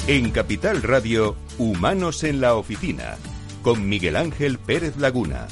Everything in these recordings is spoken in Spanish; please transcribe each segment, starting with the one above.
En Capital Radio, Humanos en la Oficina, con Miguel Ángel Pérez Laguna.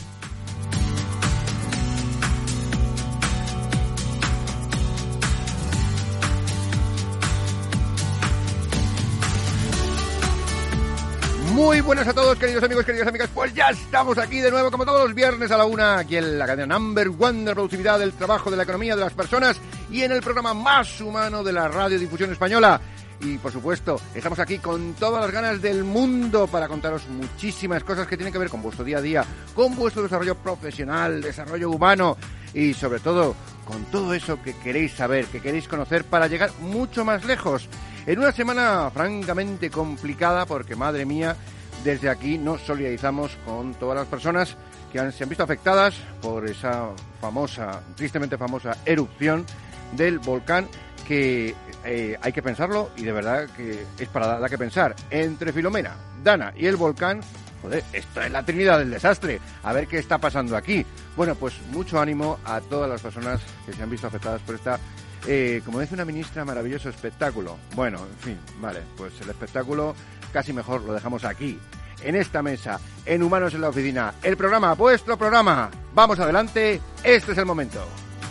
Muy buenas a todos, queridos amigos, queridas amigas. Pues ya estamos aquí de nuevo, como todos los viernes a la 1, aquí en la cadena number one de la productividad, del trabajo, de la economía, de las personas, y en el programa más humano de la radiodifusión española. Y, por supuesto, estamos aquí con todas las ganas del mundo para contaros muchísimas cosas que tienen que ver con vuestro día a día, con vuestro desarrollo profesional, desarrollo humano y, sobre todo, con todo eso que queréis saber, que queréis conocer para llegar mucho más lejos. En una semana francamente complicada, porque, madre mía, desde aquí nos solidarizamos con todas las personas que se han visto afectadas por esa famosa, tristemente famosa erupción del volcán que hay que pensarlo y de verdad que es para dar que pensar. Entre Filomena, Dana y el volcán, joder, esto es la trinidad del desastre. A ver qué está pasando aquí. Bueno, pues mucho ánimo a todas las personas que se han visto afectadas por esta, como dice una ministra, maravilloso espectáculo. Bueno, en fin, vale, pues el espectáculo casi mejor lo dejamos aquí, en esta mesa, en Humanos en la Oficina. El programa, vuestro programa. Vamos adelante, este es el momento.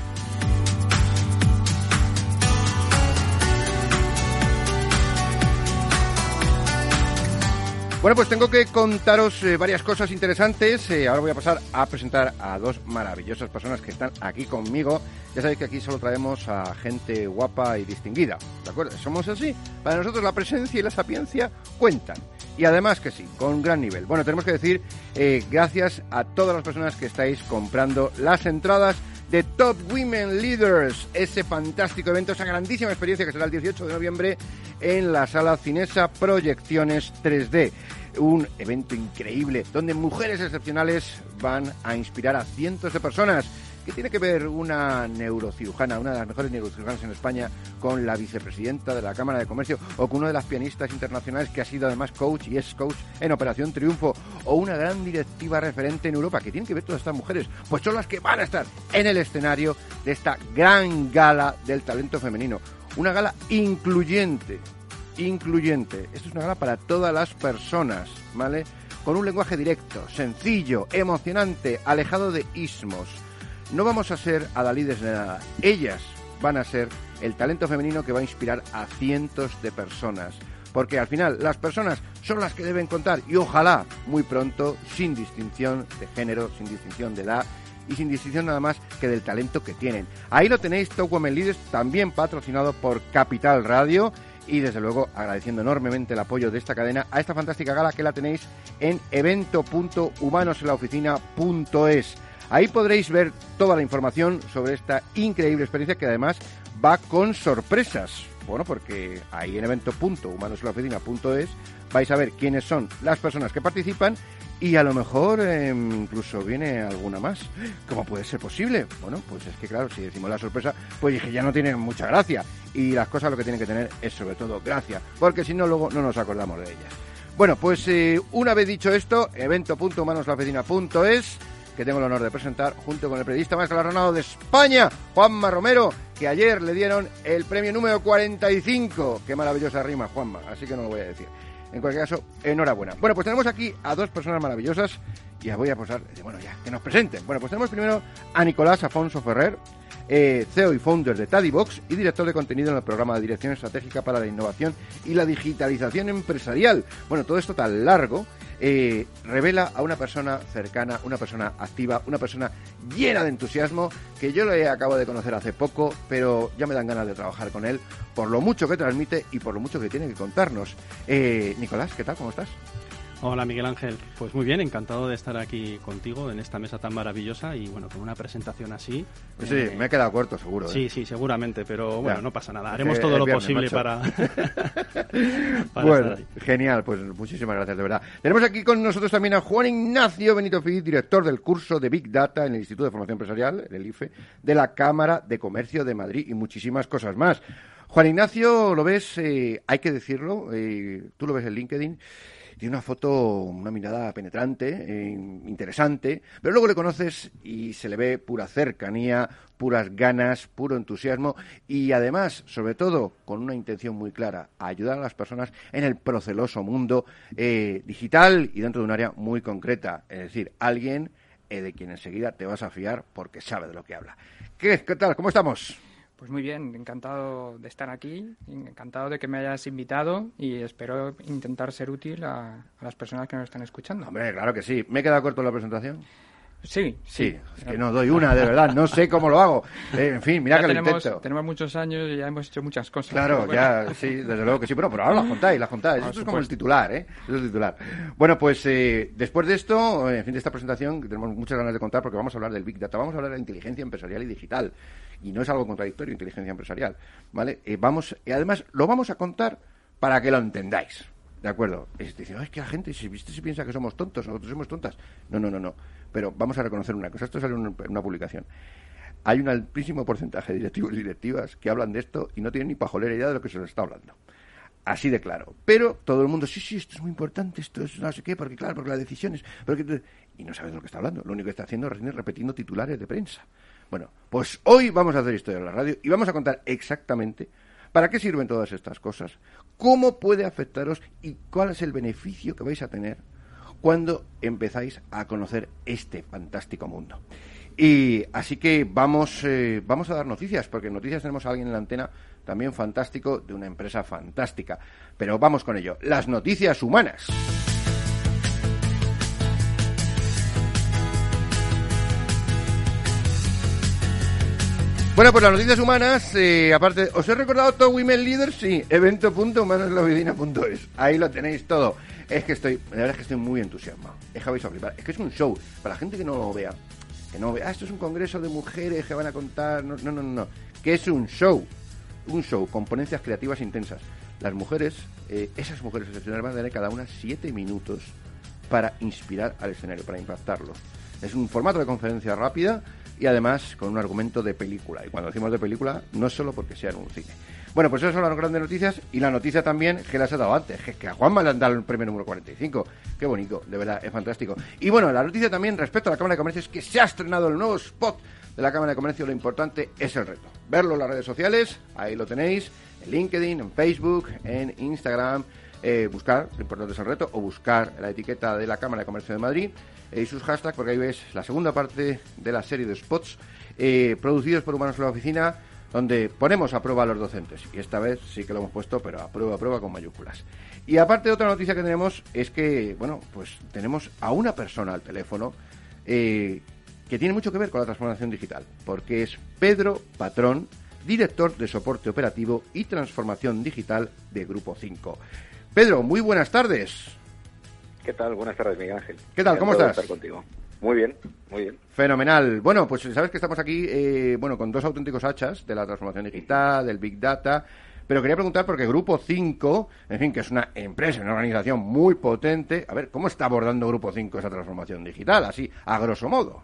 Bueno, pues tengo que contaros varias cosas interesantes. Ahora voy a pasar a presentar a dos maravillosas personas que están aquí conmigo. Ya sabéis que aquí solo traemos a gente guapa y distinguida, ¿de acuerdo? Somos así. Para nosotros la presencia y la sapiencia cuentan. Y además que sí, con gran nivel. Bueno, tenemos que decir gracias a todas las personas que estáis comprando las entradas de Top Women Leaders, ese fantástico evento, esa grandísima experiencia que será el 18 de noviembre en la Sala Cinesa Proyecciones 3D. Un evento increíble donde mujeres excepcionales van a inspirar a cientos de personas. ¿Qué tiene que ver una neurocirujana, una de las mejores neurocirujanas en España, con la vicepresidenta de la Cámara de Comercio, o con una de las pianistas internacionales que ha sido además coach y es coach en Operación Triunfo, o una gran directiva referente en Europa? ¿Qué tienen que ver todas estas mujeres? Pues son las que van a estar en el escenario de esta gran gala del talento femenino. Una gala incluyente. Esto es una gala para todas las personas, ¿vale? Con un lenguaje directo, sencillo, emocionante, alejado de ismos. No vamos a ser adalides de nada. Ellas van a ser el talento femenino que va a inspirar a cientos de personas. Porque al final las personas son las que deben contar y ojalá muy pronto, sin distinción de género, sin distinción de edad y sin distinción nada más que del talento que tienen. Ahí lo tenéis, Top Women Leaders, también patrocinado por Capital Radio. Y desde luego agradeciendo enormemente el apoyo de esta cadena a esta fantástica gala que la tenéis en evento.humanosenlaoficina.es. Ahí podréis ver toda la información sobre esta increíble experiencia que además va con sorpresas. Bueno, porque ahí en evento.humanosenlaoficina.es vais a ver quiénes son las personas que participan y a lo mejor incluso viene alguna más. ¿Cómo puede ser posible? Bueno, pues es que claro, si decimos la sorpresa, pues dije, ya no tiene mucha gracia. Y las cosas lo que tienen que tener es sobre todo gracia, porque si no luego no nos acordamos de ellas. Bueno, pues una vez dicho esto, evento.humanosenlaoficina.es, que tengo el honor de presentar junto con el periodista más galardonado de España, Juanma Romero, que ayer le dieron el premio número 45. Qué maravillosa rima, Juanma, así que no lo voy a decir. En cualquier caso, enhorabuena. Bueno, pues tenemos aquí a dos personas maravillosas y las voy a posar, bueno, ya, que nos presenten. Bueno, pues tenemos primero a Nicolás Afonso Ferrer, CEO y founder de Tadibox y director de contenido en el programa de Dirección Estratégica para la Innovación y la Digitalización Empresarial. Bueno, todo esto tan largo revela a una persona cercana, una persona activa, una persona llena de entusiasmo, que yo le acabo de conocer hace poco, pero ya me dan ganas de trabajar con él por lo mucho que transmite y por lo mucho que tiene que contarnos. Nicolás, ¿qué tal? ¿Cómo estás? Hola Miguel Ángel, pues muy bien, encantado de estar aquí contigo en esta mesa tan maravillosa y bueno, con una presentación así. Pues sí, me he quedado corto seguro. Sí, seguramente, pero bueno, no pasa nada, haremos todo lo posible para bueno, genial, pues muchísimas gracias, de verdad. Tenemos aquí con nosotros también a Juan Ignacio Benito Fiz, director del curso de Big Data en el Instituto de Formación Empresarial, el IFE, de la Cámara de Comercio de Madrid y muchísimas cosas más. Juan Ignacio, lo ves, hay que decirlo, tú lo ves en LinkedIn, Tiene una foto, una mirada penetrante, interesante, pero luego le conoces y se le ve pura cercanía, puras ganas, puro entusiasmo y además, sobre todo, con una intención muy clara, ayudar a las personas en el proceloso mundo digital y dentro de un área muy concreta, es decir, alguien de quien enseguida te vas a fiar porque sabe de lo que habla. ¿Qué tal? ¿Cómo estamos? Pues muy bien, encantado de estar aquí, encantado de que me hayas invitado y espero intentar ser útil a las personas que nos están escuchando. Hombre, claro que sí. ¿Me he quedado corto en la presentación? Sí. Es que no doy una, de verdad, no sé cómo lo hago. En fin, mira que lo intento. Tenemos muchos años y ya hemos hecho muchas cosas. Claro, bueno. Ya, sí, desde luego que sí, pero ahora las contáis. Esto es como el titular, ¿eh? Eso es el titular. Bueno, pues después de esto, en fin, de esta presentación, que tenemos muchas ganas de contar porque vamos a hablar del Big Data, vamos a hablar de la inteligencia empresarial y digital. Y no es algo contradictorio, inteligencia empresarial, ¿vale? Y además lo vamos a contar para que lo entendáis. ¿De acuerdo? Dice, es que la gente se piensa que somos tontos, nosotros somos tontas. No. Pero vamos a reconocer una cosa. Esto sale en una publicación. Hay un altísimo porcentaje de directivos y directivas que hablan de esto y no tienen ni pajolera idea de lo que se les está hablando. Así de claro. Pero todo el mundo, sí, esto es muy importante, esto es no sé qué, porque claro, porque las decisiones... Y no sabe de lo que está hablando. Lo único que está haciendo es repitiendo titulares de prensa. Bueno, pues hoy vamos a hacer historia en la radio y vamos a contar exactamente para qué sirven todas estas cosas, cómo puede afectaros y cuál es el beneficio que vais a tener cuando empezáis a conocer este fantástico mundo. Y así que vamos a dar noticias, porque en noticias tenemos a alguien en la antena también fantástico, de una empresa fantástica. Pero vamos con ello, las noticias humanas. Bueno, pues las noticias humanas, aparte, ¿os he recordado todo Women Leaders? Sí, evento.humanosenlaoficina.es. Ahí lo tenéis todo. La verdad es que estoy muy entusiasmado. Vais a flipar. Es que es un show. Para la gente que no lo vea, esto es un congreso de mujeres que van a contar. No. Que es un show. Un show con ponencias creativas intensas. Las mujeres, esas mujeres excepcionales van a tener cada una 7 minutos para inspirar al escenario, para impactarlo. Es un formato de conferencia rápida y además con un argumento de película. Y cuando decimos de película, no es solo porque sea en un cine. Bueno, pues esas son las grandes noticias. Y la noticia también que las he dado antes, que a Juanma le han dado el premio número 45. Qué bonito, de verdad, es fantástico. Y bueno, la noticia también respecto a la Cámara de Comercio es que se ha estrenado el nuevo spot de la Cámara de Comercio. Lo importante es el reto. Verlo en las redes sociales, ahí lo tenéis, en LinkedIn, en Facebook, en Instagram. Buscar, lo importante es el reto, o buscar la etiqueta de la Cámara de Comercio de Madrid y sus hashtags, porque ahí ves la segunda parte de la serie de spots producidos por Humanos en la Oficina, donde ponemos a prueba a los docentes. Y esta vez sí que lo hemos puesto, pero a prueba con mayúsculas. Y aparte, otra noticia que tenemos es que, bueno, pues tenemos a una persona al teléfono que tiene mucho que ver con la transformación digital, porque es Pedro Patrón, director de soporte operativo y transformación digital de Grupo 5. Pedro, muy buenas tardes. ¿Qué tal? Buenas tardes, Miguel Ángel. ¿Qué tal? ¿Cómo estás? Estar contigo. Muy bien. Fenomenal. Bueno, pues sabes que estamos aquí con dos auténticos hachas de la transformación digital, del Big Data, pero quería preguntar porque Grupo 5, en fin, que es una empresa, una organización muy potente, a ver, ¿cómo está abordando Grupo 5 esa transformación digital, así, a grosso modo?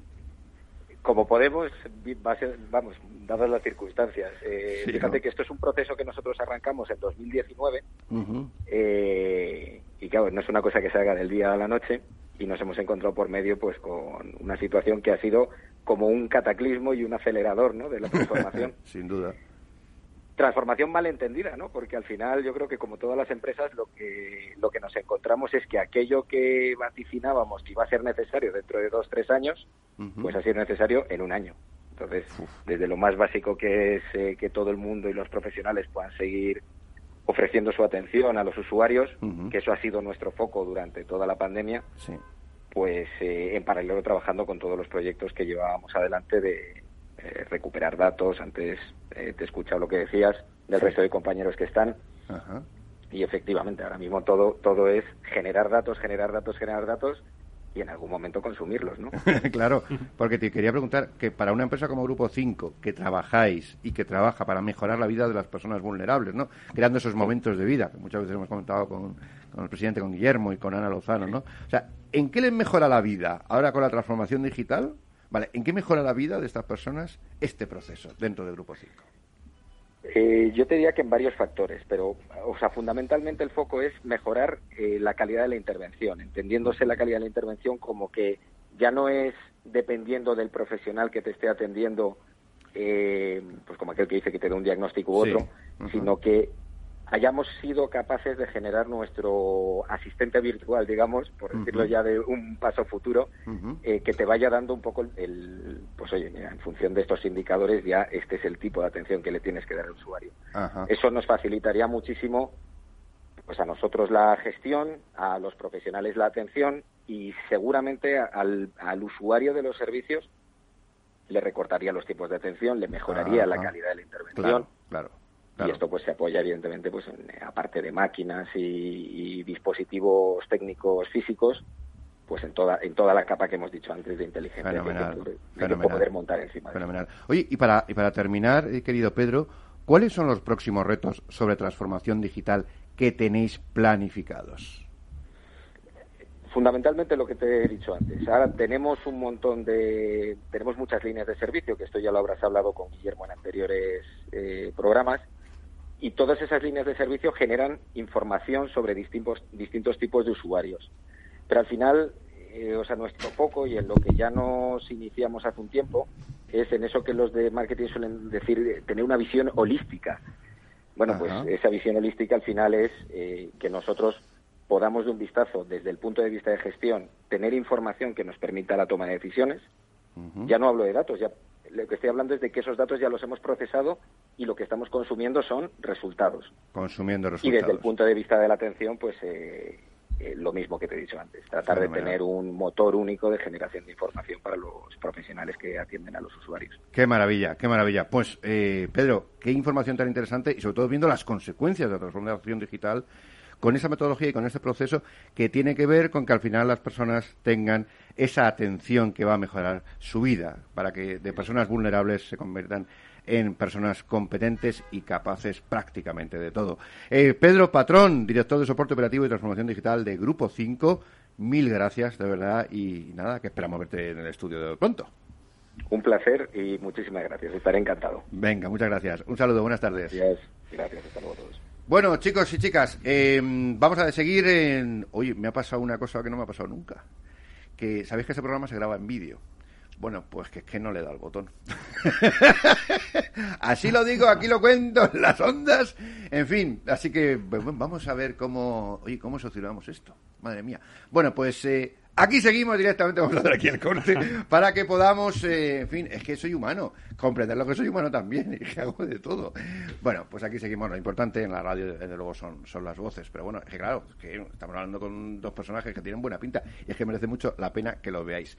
Como podemos, dadas las circunstancias. Sí, fíjate, ¿no? que esto es un proceso que nosotros arrancamos en 2019 Uh-huh. Y claro, no es una cosa que se haga del día a la noche y nos hemos encontrado por medio pues con una situación que ha sido como un cataclismo y un acelerador, ¿no?, de la transformación. Sin duda. Transformación malentendida, ¿no? Porque al final yo creo que como todas las empresas lo que nos encontramos es que aquello que vaticinábamos que iba a ser necesario dentro de 2-3 años, Uh-huh. pues ha sido necesario en un año. Entonces, desde lo más básico que es que todo el mundo y los profesionales puedan seguir ofreciendo su atención a los usuarios, Uh-huh. que eso ha sido nuestro foco durante toda la pandemia, Sí. pues en paralelo trabajando con todos los proyectos que llevábamos adelante de recuperar datos. Antes te he escuchado lo que decías del resto de compañeros que están. Ajá. Y efectivamente, ahora mismo todo es generar datos y en algún momento consumirlos, ¿no? Claro, porque te quería preguntar que para una empresa como Grupo 5, que trabajáis y que trabaja para mejorar la vida de las personas vulnerables, ¿no?, creando esos momentos de vida, que muchas veces hemos comentado con el presidente, con Guillermo y con Ana Lozano, ¿no? O sea, ¿en qué les mejora la vida ahora con la transformación digital? Vale, ¿en qué mejora la vida de estas personas este proceso dentro de Grupo 5? Yo te diría que en varios factores, pero, o sea, fundamentalmente el foco es mejorar la calidad de la intervención, entendiéndose la calidad de la intervención como que ya no es dependiendo del profesional que te esté atendiendo, pues como aquel que dice que te da un diagnóstico u otro, sino que hayamos sido capaces de generar nuestro asistente virtual, digamos, por decirlo ya de un paso futuro, que te vaya dando un poco pues oye, mira, en función de estos indicadores ya este es el tipo de atención que le tienes que dar al usuario. Eso nos facilitaría muchísimo, pues a nosotros la gestión, a los profesionales la atención y seguramente al usuario de los servicios le recortaría los tiempos de atención, le mejoraría la calidad de la intervención. Claro. Y esto pues se apoya evidentemente pues aparte de máquinas y dispositivos técnicos físicos, pues en toda la capa que hemos dicho antes de inteligencia que poder montar encima. Fenomenal. Oye, y para terminar, querido Pedro, ¿cuáles son los próximos retos sobre transformación digital que tenéis planificados? Fundamentalmente lo que te he dicho antes. Ahora tenemos tenemos muchas líneas de servicio, que esto ya lo habrás hablado con Guillermo en anteriores programas, y todas esas líneas de servicio generan información sobre distintos tipos de usuarios. Pero al final, nuestro foco y en lo que ya nos iniciamos hace un tiempo es en eso que los de marketing suelen decir, tener una visión holística. Bueno, pues esa visión holística al final es que nosotros podamos de un vistazo desde el punto de vista de gestión tener información que nos permita la toma de decisiones. Ya no hablo de datos, ya lo que estoy hablando es de que esos datos ya los hemos procesado y lo que estamos consumiendo son resultados. Y desde el punto de vista de la atención, pues lo mismo que te he dicho antes, tratar de tener un motor único de generación de información para los profesionales que atienden a los usuarios. Qué maravilla, qué maravilla. Pues, Pedro, qué información tan interesante y sobre todo viendo las consecuencias de la transformación digital con esa metodología y con este proceso que tiene que ver con que al final las personas tengan esa atención que va a mejorar su vida para que de personas vulnerables se conviertan en personas competentes y capaces prácticamente de todo. Pedro Patrón, director de soporte operativo y transformación digital de Grupo 5, mil gracias, de verdad, y nada, que esperamos verte en el estudio de pronto. Un placer y muchísimas gracias, estaré encantado. Venga, muchas gracias. Un saludo, buenas tardes. Gracias, hasta luego a todos. Bueno, chicos y chicas, vamos a seguir en... Oye, me ha pasado una cosa que no me ha pasado nunca. Que sabéis que este programa se graba en vídeo. Bueno, pues que es que no le da el botón. Así lo digo, aquí lo cuento en las ondas. En fin, así que vamos a ver cómo solucionamos esto. Madre mía. Bueno, pues aquí seguimos directamente, vamos a hacer aquí el corte, para que podamos, en fin, es que soy humano, comprender lo que soy humano también, y que hago de todo. Bueno, pues aquí seguimos, lo importante en la radio, desde luego, son las voces, pero bueno, es que claro, es que estamos hablando con dos personajes que tienen buena pinta, y es que merece mucho la pena que lo veáis.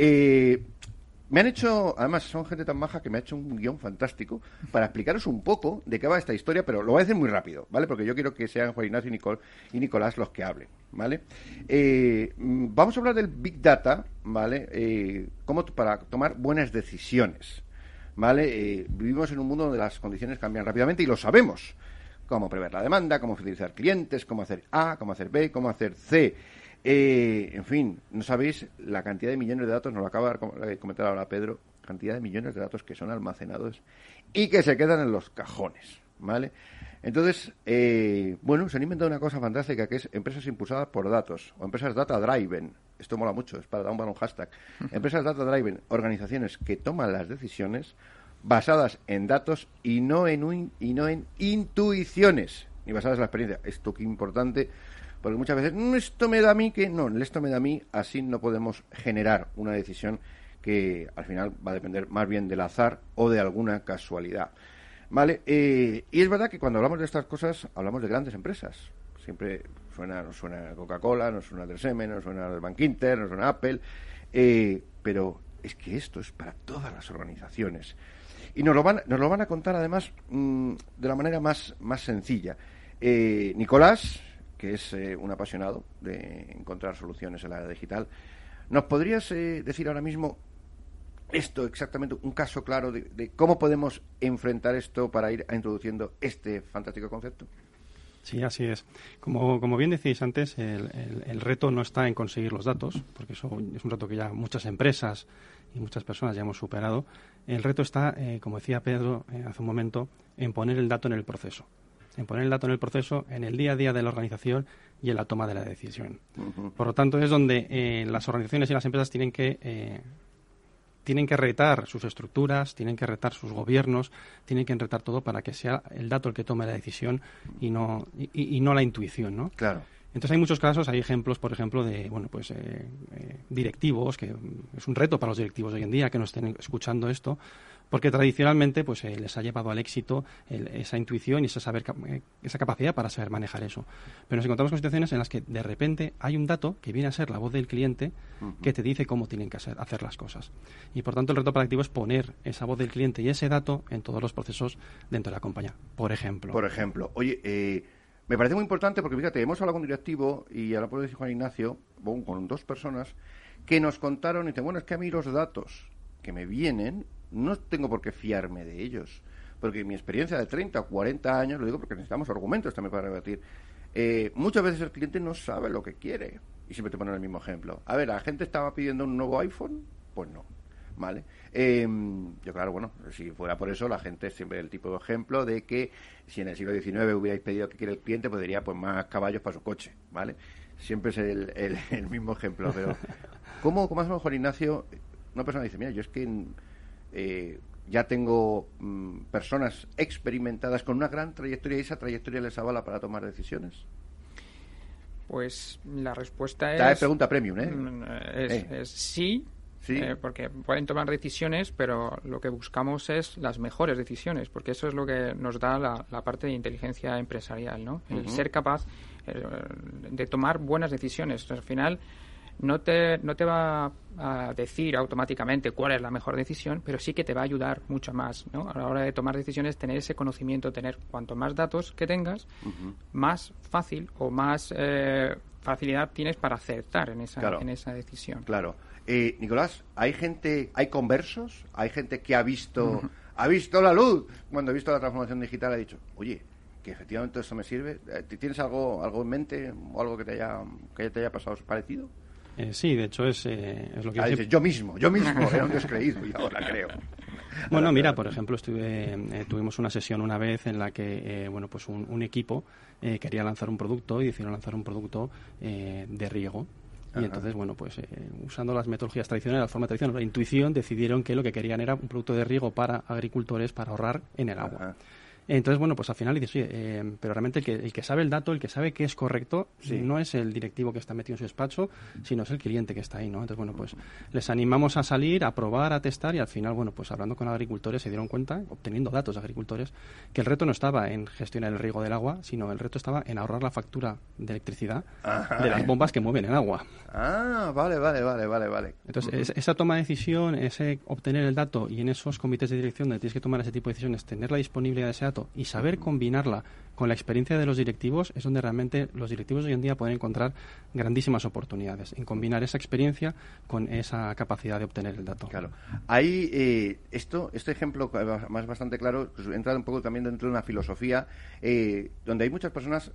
Me han hecho, además son gente tan maja que me ha hecho un guión fantástico para explicaros un poco de qué va esta historia, pero lo voy a decir muy rápido, ¿vale? Porque yo quiero que sean Juan Ignacio y Nicolás los que hablen, ¿vale? Vamos a hablar del Big Data, ¿vale? Para tomar buenas decisiones, ¿vale? Vivimos en un mundo donde las condiciones cambian rápidamente y lo sabemos. Cómo prever la demanda, cómo fidelizar clientes, cómo hacer A, cómo hacer B, cómo hacer C. En fin, no sabéis la cantidad de millones de datos, nos lo acaba de comentar ahora Pedro, cantidad de millones de datos que son almacenados y que se quedan en los cajones, ¿vale? Entonces, se han inventado una cosa fantástica que es empresas impulsadas por datos o empresas data-driven. Esto mola mucho, es para dar un hashtag. Empresas data-driven, organizaciones que toman las decisiones basadas en datos y no en intuiciones, ni basadas en la experiencia. Esto que es importante. Porque muchas veces, esto me da a mí, esto me da a mí, así no podemos generar una decisión que al final va a depender más bien del azar o de alguna casualidad. ¿Vale? Y es verdad que cuando hablamos de estas cosas, hablamos de grandes empresas. Siempre nos suena Coca-Cola, nos suena 3M, nos suena el Bank Inter, nos suena Apple, pero es que esto es para todas las organizaciones. Y nos lo van a contar además de la manera más sencilla. Nicolás, que es un apasionado de encontrar soluciones en la era digital. ¿Nos podrías decir ahora mismo esto exactamente, un caso claro de cómo podemos enfrentar esto para ir introduciendo este fantástico concepto? Sí, así es. Como bien decís antes, el reto no está en conseguir los datos, porque eso es un reto que ya muchas empresas y muchas personas ya hemos superado. El reto está, como decía Pedro hace un momento, en poner el dato en el proceso. En poner el dato en el proceso, en el día a día de la organización y en la toma de la decisión. Uh-huh. Por lo tanto, es donde las organizaciones y las empresas tienen que retar sus estructuras, tienen que retar sus gobiernos, tienen que retar todo para que sea el dato el que tome la decisión y no la intuición, ¿no? Claro. Entonces hay muchos casos, hay ejemplos, por ejemplo, de directivos, que es un reto para los directivos hoy en día que nos estén escuchando esto, porque tradicionalmente pues les ha llevado al éxito esa intuición y esa capacidad para saber manejar eso. Pero nos encontramos con situaciones en las que de repente hay un dato que viene a ser la voz del cliente que te dice cómo tienen que hacer las cosas. Y por tanto el reto proactivo es poner esa voz del cliente y ese dato en todos los procesos dentro de la compañía, por ejemplo. Oye, me parece muy importante porque, fíjate, hemos hablado con un directivo y ahora puedo decir Juan Ignacio, con dos personas que nos contaron y dicen, bueno, es que a mí los datos que me vienen no tengo por qué fiarme de ellos, porque mi experiencia de 30 o 40 años, lo digo porque necesitamos argumentos también para debatir, muchas veces el cliente no sabe lo que quiere. Y siempre te ponen el mismo ejemplo. A ver, ¿la gente estaba pidiendo un nuevo iPhone? Pues no. ¿Vale? Yo, claro, bueno, si fuera por eso, la gente siempre el tipo de ejemplo de que si en el siglo XIX hubierais pedido que quiere el cliente, pues diría pues más caballos para su coche, ¿vale? Siempre es el mismo ejemplo, pero ¿cómo hacemos, Juan Ignacio? Una persona dice, mira, yo es que ya tengo personas experimentadas con una gran trayectoria y esa trayectoria les avala para tomar decisiones. Pues la respuesta es pregunta premium, es sí. Sí. Porque pueden tomar decisiones, pero lo que buscamos es las mejores decisiones, porque eso es lo que nos da la parte de inteligencia empresarial, ¿no? El ser capaz de tomar buenas decisiones. Entonces, al final no te va a decir automáticamente cuál es la mejor decisión, pero sí que te va a ayudar mucho más, ¿no? A la hora de tomar decisiones, tener ese conocimiento, tener cuanto más datos que tengas, más fácil o más facilidad tienes para acertar en esa decisión. Claro. Nicolás, hay conversos, hay gente que ha visto la luz cuando ha visto la transformación digital, ha dicho, oye, que efectivamente esto me sirve. ¿Tienes algo en mente o algo que te haya pasado parecido? Sí, de hecho es lo que dices, yo mismo era un descreído y ahora creo. Bueno, mira, por ejemplo, tuvimos una sesión una vez en la que pues un equipo quería lanzar un producto y decidieron lanzar un producto de riego. Y entonces, usando las metodologías tradicionales, la forma tradicional, la intuición, decidieron que lo que querían era un producto de riego para agricultores para ahorrar en el agua. Entonces, al final dices, oye, pero realmente el que sabe el dato, el que sabe qué es correcto, no es el directivo que está metido en su despacho, sino es el cliente que está ahí, ¿no? Entonces, les animamos a salir, a probar, a testar y al final, hablando con agricultores se dieron cuenta, obteniendo datos de agricultores, que el reto no estaba en gestionar el riego del agua, sino el reto estaba en ahorrar la factura de electricidad de las bombas que mueven el agua. Ah, vale. Entonces, esa toma de decisión, ese obtener el dato y en esos comités de dirección donde tienes que tomar ese tipo de decisiones, tener la disponibilidad de ese dato y saber combinarla con la experiencia de los directivos es donde realmente los directivos hoy en día pueden encontrar grandísimas oportunidades en combinar esa experiencia con esa capacidad de obtener el dato. Claro. Hay este ejemplo más bastante claro, pues, entra un poco también dentro de una filosofía donde hay muchas personas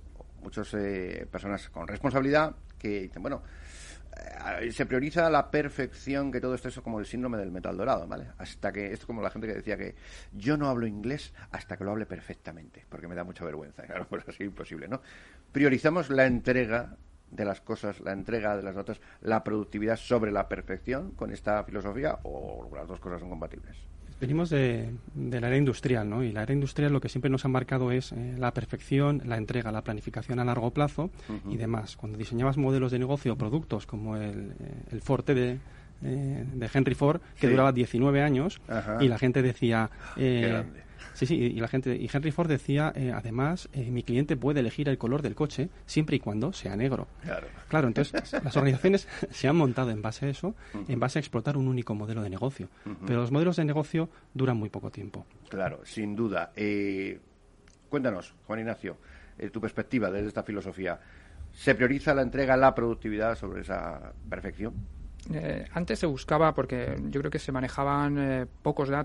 con responsabilidad que dicen, se prioriza la perfección, que todo esto es como el síndrome del metal dorado, ¿vale? Hasta que, esto es como la gente que decía que yo no hablo inglés hasta que lo hable perfectamente, porque me da mucha vergüenza. Claro, pues así imposible, ¿no? Priorizamos la entrega de las cosas, la entrega de las notas, la productividad sobre la perfección con esta filosofía, o las dos cosas son compatibles. Venimos de la era industrial, ¿no? Y la era industrial lo que siempre nos ha marcado es la perfección, la entrega, la planificación a largo plazo y demás. Cuando diseñabas modelos de negocio o productos como el Forte de Henry Ford, que duraba 19 años, y la gente decía... Qué grande. Sí, y Henry Ford decía, además, mi cliente puede elegir el color del coche siempre y cuando sea negro. Claro, entonces las organizaciones se han montado en base a eso, en base a explotar un único modelo de negocio. Pero los modelos de negocio duran muy poco tiempo. Claro, sin duda. Cuéntanos, Juan Ignacio, tu perspectiva desde esta filosofía. ¿Se prioriza la entrega, la productividad sobre esa perfección? Antes se buscaba, porque yo creo que se manejaban pocos datos,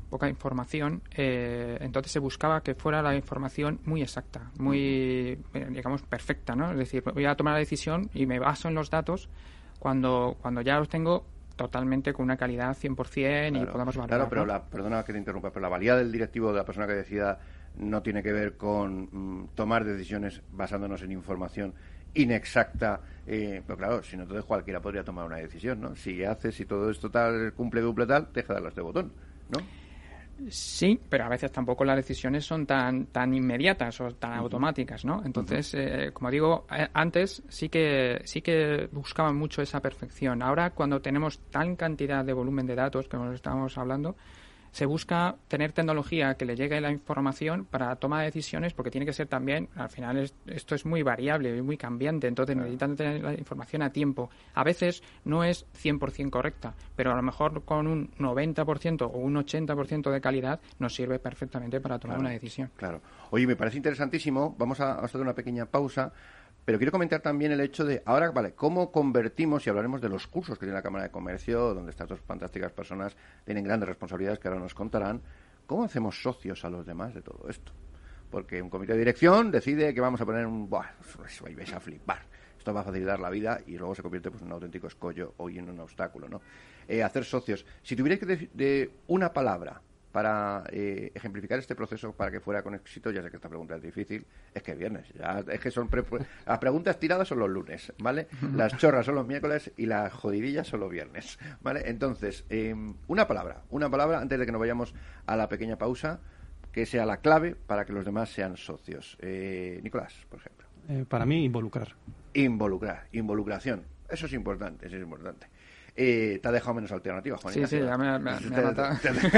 poca información, entonces se buscaba que fuera la información muy exacta, muy, digamos, perfecta, ¿no? Es decir, voy a tomar la decisión y me baso en los datos cuando ya los tengo totalmente con una calidad 100% y podamos valorar. Claro, pero perdona que te interrumpa, pero la valía del directivo, de la persona que decida, no tiene que ver con tomar decisiones basándonos en información inexacta, pero claro, si no, entonces cualquiera podría tomar una decisión, ¿no? Si todo esto tal cumple duple tal, deja de darle este botón, ¿no? Sí, pero a veces tampoco las decisiones son tan inmediatas o tan automáticas, ¿no? Entonces, como digo, antes sí que buscaban mucho esa perfección. Ahora, cuando tenemos tan cantidad de volumen de datos, como estábamos hablando, se busca tener tecnología que le llegue la información para toma de decisiones, porque tiene que ser también, al final esto es muy variable y muy cambiante, entonces necesitan tener la información a tiempo. A veces no es 100% correcta, pero a lo mejor con un 90% o un 80% de calidad nos sirve perfectamente para tomar una decisión. Claro. Oye, me parece interesantísimo, vamos a hacer una pequeña pausa, pero quiero comentar también el hecho de, ahora, ¿cómo convertimos, y hablaremos de los cursos que tiene la Cámara de Comercio, donde estas dos fantásticas personas tienen grandes responsabilidades que ahora nos contarán, cómo hacemos socios a los demás de todo esto? Porque un comité de dirección decide que vamos a poner vais a flipar. Esto va a facilitar la vida y luego se convierte en un auténtico escollo o en un obstáculo, ¿no? Hacer socios. Si tuvierais que decir una palabra para ejemplificar este proceso para que fuera con éxito, ya sé que esta pregunta es difícil, es que es viernes, es que son las preguntas tiradas son los lunes, ¿vale? Las chorras son los miércoles y las jodidillas son los viernes, ¿vale? Entonces, una palabra antes de que nos vayamos a la pequeña pausa, que sea la clave para que los demás sean socios. Nicolás, por ejemplo. Para mí, involucración, eso es importante. Te ha dejado menos alternativas, Juan. Sí, ya me ha matado.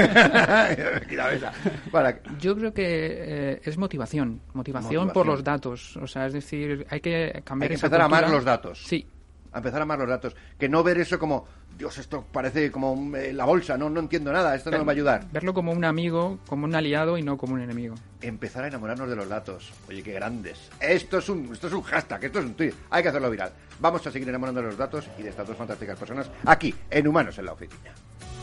Yo creo que es motivación por los datos. O sea, es decir, hay que cambiar esa cultura. Empezar a amar los datos. Sí. A empezar a amar los datos. Que no ver eso como, Dios, esto parece como la bolsa, no entiendo nada, esto no me va a ayudar. Verlo como un amigo, como un aliado y no como un enemigo. Empezar a enamorarnos de los datos. Oye, qué grandes. Esto es un hashtag, esto es un tweet. Hay que hacerlo viral. Vamos a seguir enamorando de los datos y de estas dos fantásticas personas aquí, en Humanos en la Oficina.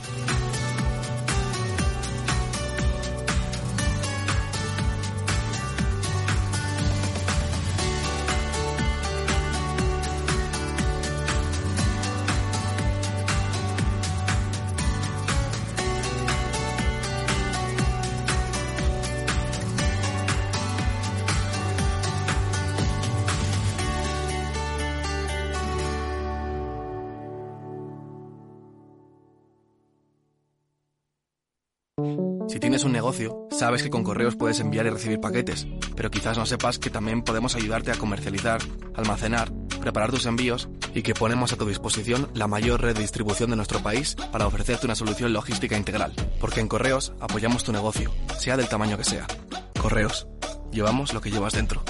Si tienes un negocio, sabes que con correos puedes enviar y recibir paquetes, pero quizás no sepas que también podemos ayudarte a comercializar, almacenar, preparar tus envíos y que ponemos a tu disposición la mayor red de distribución de nuestro país para ofrecerte una solución logística integral. Porque en Correos apoyamos tu negocio, sea del tamaño que sea. Correos, llevamos lo que llevas dentro.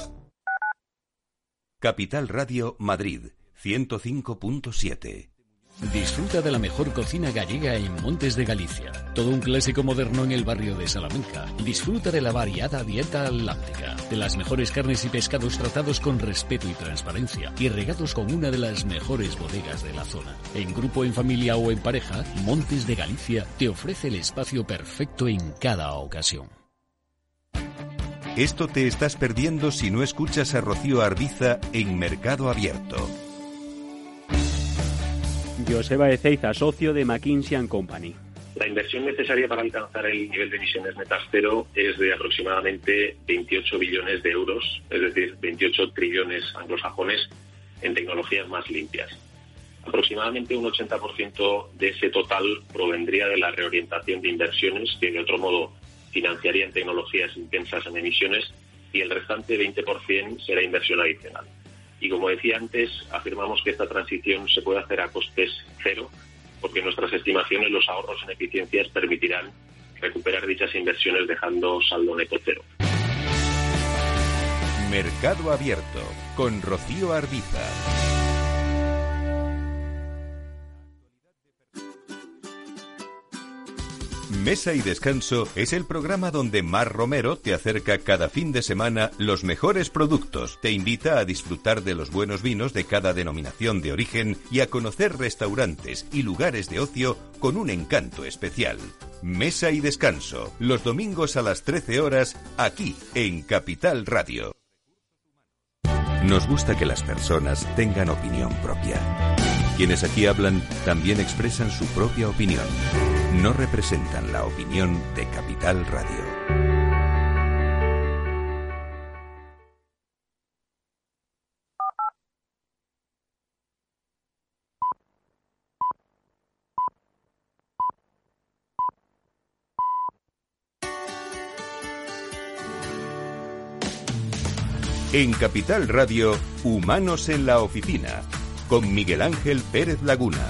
Capital Radio Madrid, 105.7. Disfruta de la mejor cocina gallega en Montes de Galicia. Todo un clásico moderno en el barrio de Salamanca. Disfruta de la variada dieta láctica, de las mejores carnes y pescados tratados con respeto y transparencia y regados con una de las mejores bodegas de la zona. En grupo, en familia o en pareja, Montes de Galicia te ofrece el espacio perfecto en cada ocasión. Esto te estás perdiendo si no escuchas a Rocío Arbiza en Mercado Abierto. Joseba Ezeiza, socio de McKinsey & Company. La inversión necesaria para alcanzar el nivel de emisiones netas cero es de aproximadamente 28 billones de euros, es decir, 28 trillones anglosajones en tecnologías más limpias. Aproximadamente un 80% de ese total provendría de la reorientación de inversiones que de otro modo financiarían tecnologías intensas en emisiones y el restante 20% será inversión adicional. Y como decía antes, afirmamos que esta transición se puede hacer a costes cero, porque en nuestras estimaciones los ahorros en eficiencias permitirán recuperar dichas inversiones dejando saldo neto cero. Mercado Abierto, con Rocío Arbiza. Mesa y Descanso es el programa donde Mar Romero te acerca cada fin de semana los mejores productos, te invita a disfrutar de los buenos vinos de cada denominación de origen y a conocer restaurantes y lugares de ocio con un encanto especial. Mesa y Descanso, los domingos a las 13 horas, aquí en Capital Radio. Nos gusta que las personas tengan opinión propia. Quienes aquí hablan también expresan su propia opinión. No representan la opinión de Capital Radio. En Capital Radio, Humanos en la Oficina, con Miguel Ángel Pérez Laguna.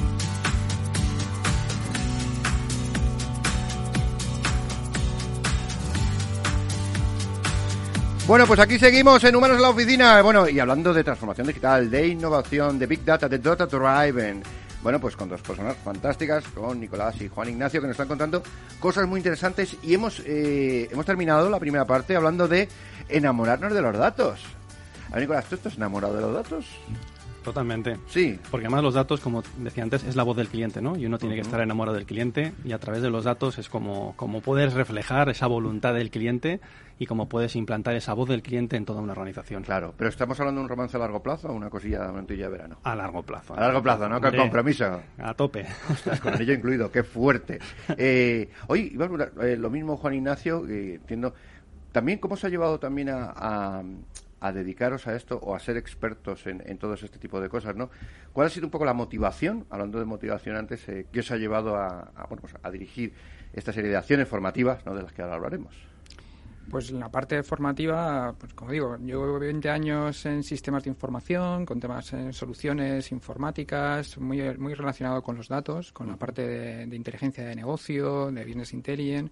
Bueno, pues aquí seguimos en Humanos en la Oficina. Bueno, y hablando de transformación digital, de innovación, de Big Data, de Data Driven. Bueno, pues con dos personas fantásticas, con Nicolás y Juan Ignacio, que nos están contando cosas muy interesantes. Y hemos terminado la primera parte hablando de enamorarnos de los datos. A ver, Nicolás, ¿tú estás enamorado de los datos? Totalmente. Sí. Porque además los datos, como decía antes, es la voz del cliente, ¿no? Y uno tiene que estar enamorado del cliente y a través de los datos es como puedes reflejar esa voluntad del cliente y cómo puedes implantar esa voz del cliente en toda una organización. Claro, pero ¿estamos hablando de un romance a largo plazo o una cosilla de momentilla de verano? A largo plazo. A largo plazo, ¿no? Con compromiso. A tope. Ostras, con anillo incluido, qué fuerte. Oye, lo mismo Juan Ignacio, entiendo, también cómo se ha llevado también a dedicaros a esto o a ser expertos en todo este tipo de cosas, ¿no? ¿Cuál ha sido un poco la motivación, hablando de motivación antes, que os ha llevado a dirigir esta serie de acciones formativas, ¿no?, de las que ahora hablaremos? Pues en la parte formativa, pues como digo, llevo 20 años en sistemas de información, con temas en soluciones informáticas, muy relacionado con los datos, con la parte de inteligencia de negocio, de business intelligence,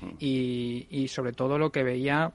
y sobre todo lo que veía,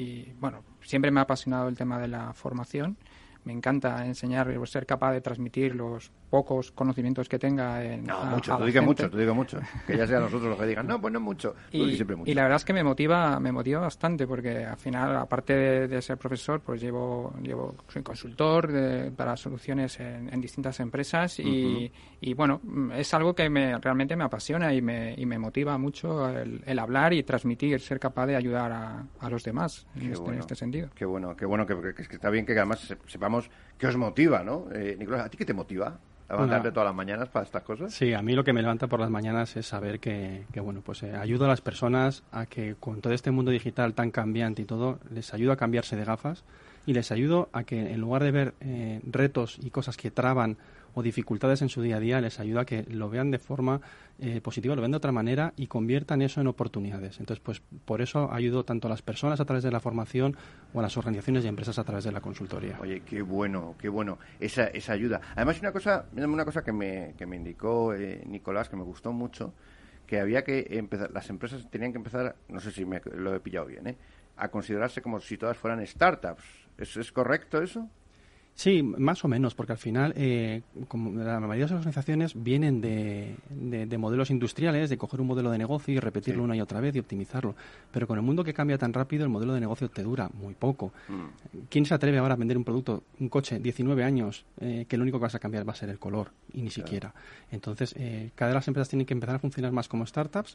siempre me ha apasionado el tema de la formación. Me encanta enseñar, ser capaz de transmitir los pocos conocimientos que tenga tú digas mucho, que ya sea nosotros los que digan, no, pues no mucho, siempre mucho. Y la verdad es que me motiva bastante, porque al final, aparte de ser profesor, pues soy consultor para soluciones en distintas empresas y bueno, es algo que realmente me apasiona y me motiva mucho el hablar y transmitir, ser capaz de ayudar a los demás en este sentido. Qué bueno, que está bien que además sepamos qué os motiva, ¿no? Nicolás, ¿a ti qué te motiva? ¿Levantarte todas las mañanas para estas cosas? Sí, a mí lo que me levanta por las mañanas es saber que ayudo a las personas a que con todo este mundo digital tan cambiante y todo, les ayudo a cambiarse de gafas y les ayudo a que en lugar de ver retos y cosas que traban o dificultades en su día a día, les ayuda a que lo vean de forma positiva, lo vean de otra manera y conviertan eso en oportunidades. Entonces, pues por eso ayudo tanto a las personas a través de la formación o a las organizaciones y empresas a través de la consultoría. Oye, qué bueno esa ayuda. Además, una cosa que me indicó Nicolás, que me gustó mucho, que había que empezar, las empresas tenían que empezar, no sé si lo he pillado bien, a considerarse como si todas fueran startups. ¿Es correcto eso? Sí, más o menos, porque al final, como la mayoría de las organizaciones vienen de modelos industriales, de coger un modelo de negocio y repetirlo una y otra vez y optimizarlo. Pero con el mundo que cambia tan rápido, el modelo de negocio te dura muy poco. ¿Quién se atreve ahora a vender un coche, 19 años, que lo único que vas a cambiar va a ser el color, y ni siquiera? Entonces, cada vez las empresas tienen que empezar a funcionar más como startups,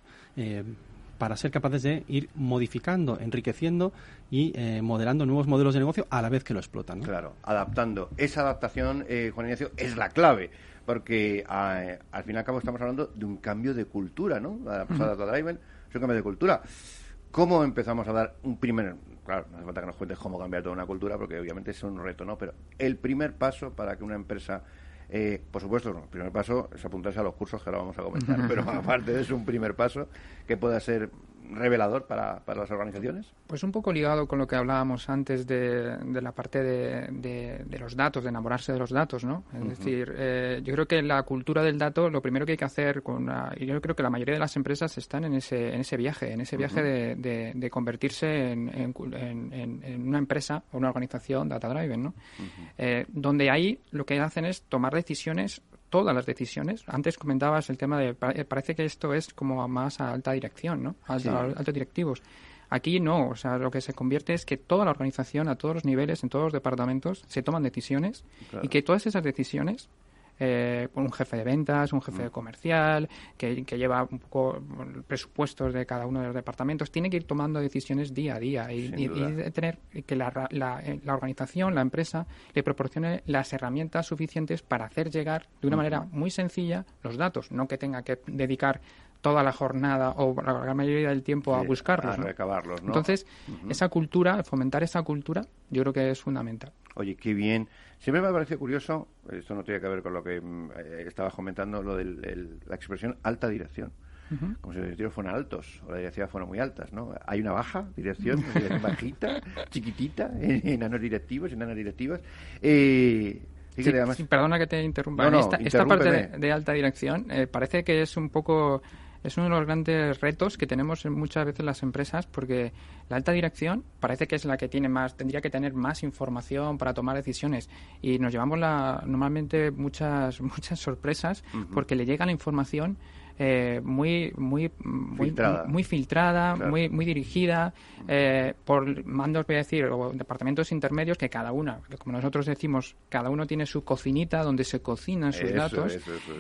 para ser capaces de ir modificando, enriqueciendo y modelando nuevos modelos de negocio a la vez que lo explotan, ¿no? Claro, adaptando. Esa adaptación, Juan Ignacio, es la clave, porque al fin y al cabo estamos hablando de un cambio de cultura, ¿no? La pasada Data Driven es un cambio de cultura. ¿Cómo empezamos a dar un primer... Claro, no hace falta que nos cuentes cómo cambiar toda una cultura, porque obviamente es un reto, ¿no? Pero el primer paso para que una empresa... por supuesto, el primer paso es apuntarse a los cursos que ahora vamos a comentar, pero aparte de eso, un primer paso que pueda ser revelador para las organizaciones. Pues un poco ligado con lo que hablábamos antes de la parte de los datos, de enamorarse de los datos, ¿no? Es decir, yo creo que la cultura del dato, lo primero que hay que hacer, y yo creo que la mayoría de las empresas están en ese viaje de convertirse en una empresa o una organización data driven, ¿no? Donde ahí lo que hacen es tomar decisiones todas las decisiones. Antes comentabas el tema de, parece que esto es como más a alta dirección, ¿no? Altos directivos. Aquí no, o sea, lo que se convierte es que toda la organización, a todos los niveles, en todos los departamentos, se toman decisiones y que todas esas decisiones, un jefe de ventas, un jefe de comercial, que lleva un poco presupuestos de cada uno de los departamentos, tiene que ir tomando decisiones día a día y tener que la organización, la empresa, le proporcione las herramientas suficientes para hacer llegar de una manera muy sencilla los datos, no que tenga que dedicar toda la jornada o la gran mayoría del tiempo a buscarlos, a recabarlos, ¿no? Entonces, esa cultura, fomentar esa cultura, yo creo que es fundamental. Oye, qué bien. Siempre me ha parecido curioso, esto no tiene que ver con lo que estabas comentando, lo de la expresión alta dirección. Como si los directivos fueran altos o las directivas fueran muy altas, ¿no? Hay una baja dirección, una dirección bajita, chiquitita, enanos directivos, enanas directivas. Sí, perdona que te interrumpa. Esta parte de alta dirección parece que es un poco... Es uno de los grandes retos que tenemos muchas veces las empresas, porque la alta dirección parece que es la que tendría que tener más información para tomar decisiones, y nos llevamos normalmente muchas sorpresas porque le llega la información muy filtrada, claro. muy dirigida por mandos, voy a decir, o departamentos intermedios que cada una, como nosotros decimos, cada uno tiene su cocinita donde se cocinan sus datos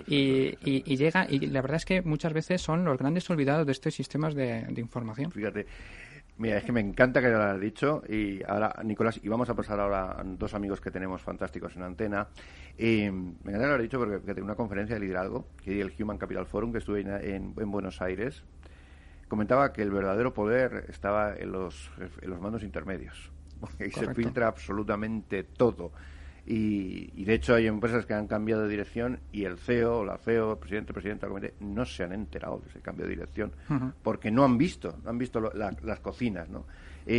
y llega, y la verdad es que muchas veces son los grandes olvidados de estos sistemas de información. Fíjate. Mira, es que me encanta que lo hayas dicho. Y ahora, Nicolás, y vamos a pasar ahora a dos amigos que tenemos fantásticos en Antena. Me encanta que lo hayas dicho porque en una conferencia de liderazgo que di el Human Capital Forum, que estuve en Buenos Aires, comentaba que el verdadero poder estaba en los mandos intermedios. Porque ahí se filtra absolutamente todo. Y de hecho hay empresas que han cambiado de dirección y el CEO, o la CEO, el presidente del comité, no se han enterado de ese cambio de dirección porque no han visto las cocinas, ¿no?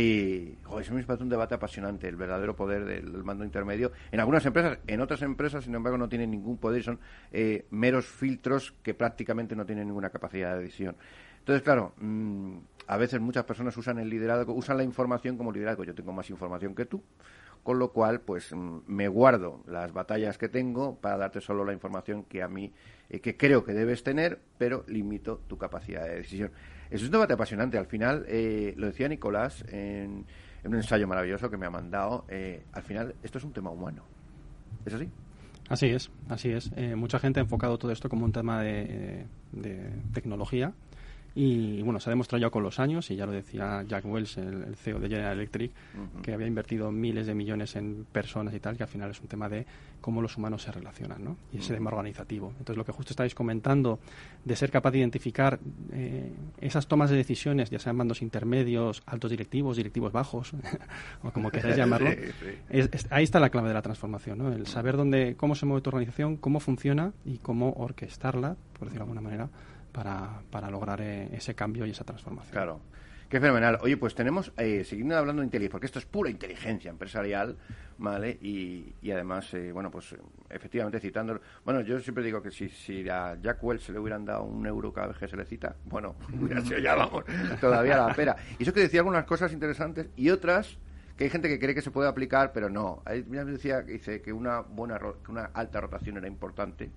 Eso me parece un debate apasionante, el verdadero poder del mando intermedio. En algunas empresas, en otras empresas, sin embargo, no tienen ningún poder, son meros filtros que prácticamente no tienen ninguna capacidad de decisión. Entonces, claro, a veces muchas personas usan el liderazgo, usan la información como liderazgo. Yo tengo más información que tú, con lo cual, pues, me guardo las batallas que tengo para darte solo la información que a mí, que creo que debes tener, pero limito tu capacidad de decisión. Es un debate apasionante. Al final, lo decía Nicolás en un ensayo maravilloso que me ha mandado, al final, esto es un tema humano. ¿Es así? Así es. Mucha gente ha enfocado todo esto como un tema de tecnología. Y bueno, se ha demostrado ya con los años, y ya lo decía Jack Welch, el CEO de General Electric, que había invertido miles de millones en personas y tal, que al final es un tema de cómo los humanos se relacionan, ¿no? Y ese tema organizativo. Entonces, lo que justo estáis comentando, de ser capaz de identificar esas tomas de decisiones, ya sean mandos intermedios, altos directivos bajos, o como queráis llamarlo, ahí está la clave de la transformación, ¿no? El saber cómo se mueve tu organización, cómo funciona y cómo orquestarla, por decirlo de alguna manera, para lograr ese cambio y esa transformación. Claro, qué fenomenal. Oye, pues tenemos, siguiendo hablando de inteligencia, porque esto es pura inteligencia empresarial, ¿vale? Y además, bueno, pues efectivamente citando, bueno, yo siempre digo que si a Jack Welch se le hubieran dado €1 cada vez que se le cita, bueno, hubiera sido ya, vamos, todavía la pera. Y eso que decía algunas cosas interesantes y otras que hay gente que cree que se puede aplicar, pero no. Mira, me dice que una alta rotación era importante.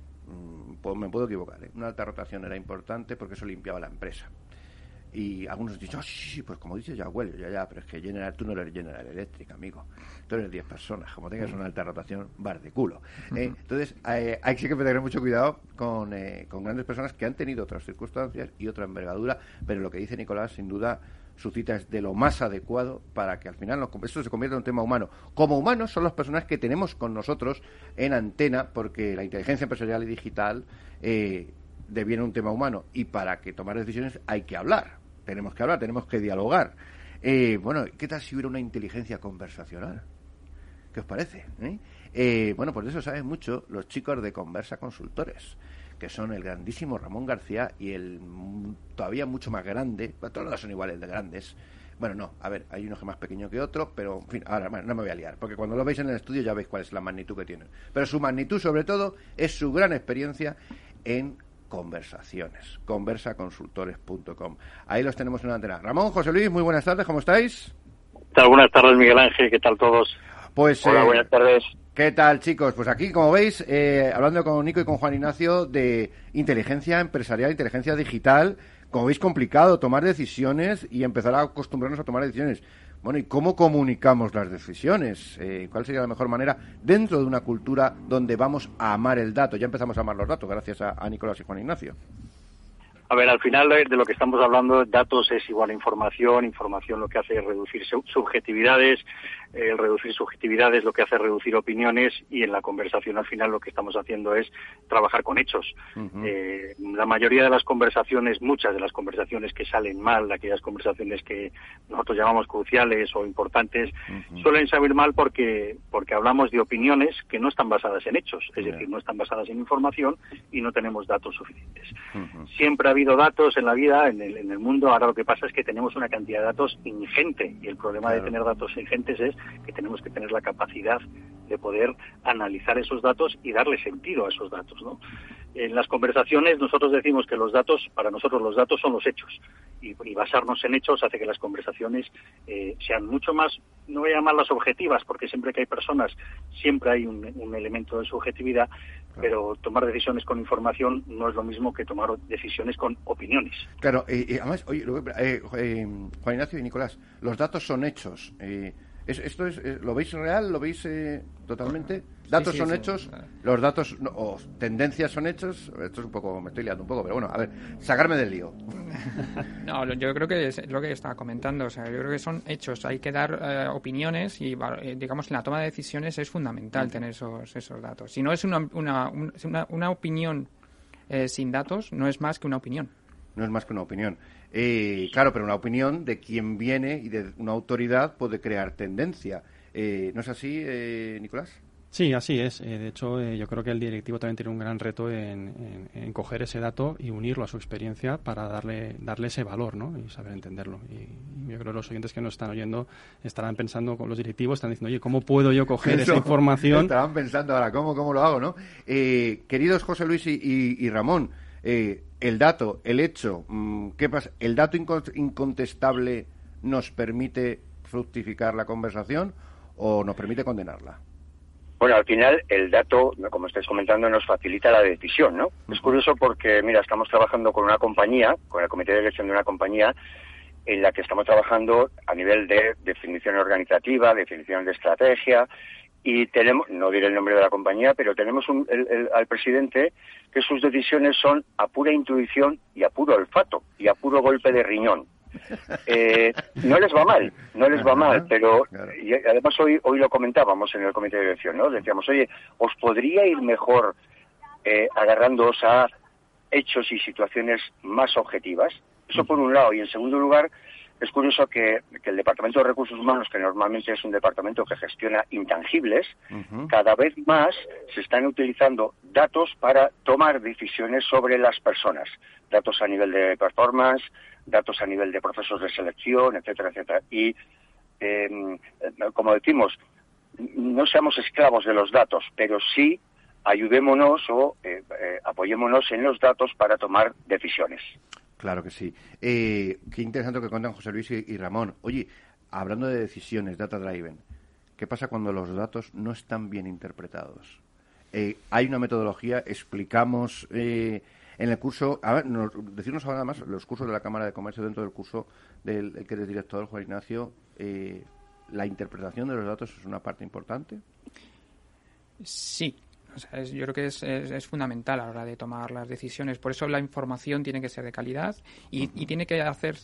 Me puedo equivocar, ¿eh? Una alta rotación era importante porque eso limpiaba la empresa. Y algunos han dicho, sí, pues como dices ya, bueno, ya, pero es que tú no eres General Electric, amigo. Tú eres 10 personas, como tengas una alta rotación, vas de culo. Entonces, hay que tener mucho cuidado con grandes personas que han tenido otras circunstancias y otra envergadura, pero lo que dice Nicolás, sin duda, su cita es de lo más adecuado para que al final esto se convierta en un tema humano. Como humanos son las personas que tenemos con nosotros en Antena, porque la inteligencia empresarial y digital deviene un tema humano, y para que tomar decisiones hay que hablar, tenemos que dialogar. Bueno, ¿qué tal si hubiera una inteligencia conversacional? ¿Qué os parece? Bueno, pues de eso saben mucho los chicos de Conversa Consultores, que son el grandísimo Ramón García y el todavía mucho más grande, todos son iguales de grandes. Bueno, no, a ver, hay uno que es más pequeño que otro, pero, en fin, ahora no me voy a liar, porque cuando lo veis en el estudio ya veis cuál es la magnitud que tienen. Pero su magnitud, sobre todo, es su gran experiencia en conversaciones, conversaconsultores.com. Ahí los tenemos en una antena. Ramón, José Luis, muy buenas tardes, ¿cómo estáis? ¿Qué tal? Buenas tardes, Miguel Ángel, ¿qué tal todos? Pues, hola, buenas tardes. ¿Qué tal, chicos? Pues aquí, como veis, hablando con Nico y con Juan Ignacio de inteligencia empresarial, inteligencia digital. Como veis, complicado tomar decisiones y empezar a acostumbrarnos a tomar decisiones. Bueno, ¿y cómo comunicamos las decisiones? ¿Cuál sería la mejor manera dentro de una cultura donde vamos a amar el dato? Ya empezamos a amar los datos, gracias a Nicolás y Juan Ignacio. A ver, al final de lo que estamos hablando, datos es igual a información. Información lo que hace es reducir subjetividades. El reducir subjetividades lo que hace es reducir opiniones, y en la conversación al final lo que estamos haciendo es trabajar con hechos. La mayoría de las conversaciones, muchas de las conversaciones que salen mal, aquellas conversaciones que nosotros llamamos cruciales o importantes, suelen salir mal porque hablamos de opiniones que no están basadas en hechos, es decir, no están basadas en información y no tenemos datos suficientes. Siempre ha habido datos en la vida, en el mundo. Ahora lo que pasa es que tenemos una cantidad de datos ingente, y el problema de tener datos ingentes es que tenemos que tener la capacidad de poder analizar esos datos y darle sentido a esos datos, ¿no? En las conversaciones nosotros decimos que para nosotros los datos son los hechos, y basarnos en hechos hace que las conversaciones sean mucho más, no voy a llamarlas objetivas, porque siempre que hay personas siempre hay un elemento de subjetividad, pero tomar decisiones con información no es lo mismo que tomar decisiones con opiniones. Claro, además, oye, Juan Ignacio y Nicolás, los datos son hechos. ¿Esto lo veis real? ¿Lo veis totalmente? ¿Datos son hechos? ¿Los datos o tendencias son hechos? Esto es un poco, me estoy liando un poco, pero bueno, a ver, sacarme del lío. No, yo creo que es lo que estaba comentando. O sea, yo creo que son hechos. Hay que dar opiniones y, digamos, en la toma de decisiones es fundamental tener esos datos. Si no es una opinión sin datos, no es más que una opinión. No es más que una opinión. Claro, pero una opinión de quien viene y de una autoridad puede crear tendencia. ¿No es así, Nicolás? Sí, así es. De hecho, yo creo que el directivo también tiene un gran reto en coger ese dato y unirlo a su experiencia para darle ese valor, ¿no? Y saber entenderlo. Y yo creo que los oyentes que nos están oyendo estarán pensando, con los directivos, están diciendo, oye, ¿cómo puedo yo coger esa información? Estarán pensando ahora, ¿cómo lo hago, no? Queridos José Luis y Ramón, el dato, el hecho, ¿qué pasa? ¿El dato incontestable nos permite fructificar la conversación o nos permite condenarla? Bueno, al final el dato, como estáis comentando, nos facilita la decisión, ¿no? Es curioso porque, mira, estamos trabajando con una compañía, con el comité de dirección de una compañía, en la que estamos trabajando a nivel de definición organizativa, definición de estrategia, y tenemos, no diré el nombre de la compañía, pero tenemos al presidente que sus decisiones son a pura intuición y a puro olfato y a puro golpe de riñón. No les va mal, pero claro. Y además hoy lo comentábamos en el comité de dirección, ¿no? Decíamos, oye, ¿os podría ir mejor agarrándoos a hechos y situaciones más objetivas? Eso por un lado. Y en segundo lugar, es curioso que el Departamento de Recursos Humanos, que normalmente es un departamento que gestiona intangibles, cada vez más se están utilizando datos para tomar decisiones sobre las personas. Datos a nivel de performance, datos a nivel de procesos de selección, etcétera, etcétera. Y, como decimos, no seamos esclavos de los datos, pero sí ayudémonos o apoyémonos en los datos para tomar decisiones. Claro que sí. Qué interesante lo que cuentan José Luis y Ramón. Oye, hablando de decisiones, data driven, ¿qué pasa cuando los datos no están bien interpretados? Hay una metodología, explicamos en el curso, a ver, decirnos ahora más, los cursos de la Cámara de Comercio, dentro del curso del que eres director, Juan Ignacio, ¿la interpretación de los datos es una parte importante? Sí. O sea, yo creo que es fundamental a la hora de tomar las decisiones. Por eso la información tiene que ser de calidad y tiene que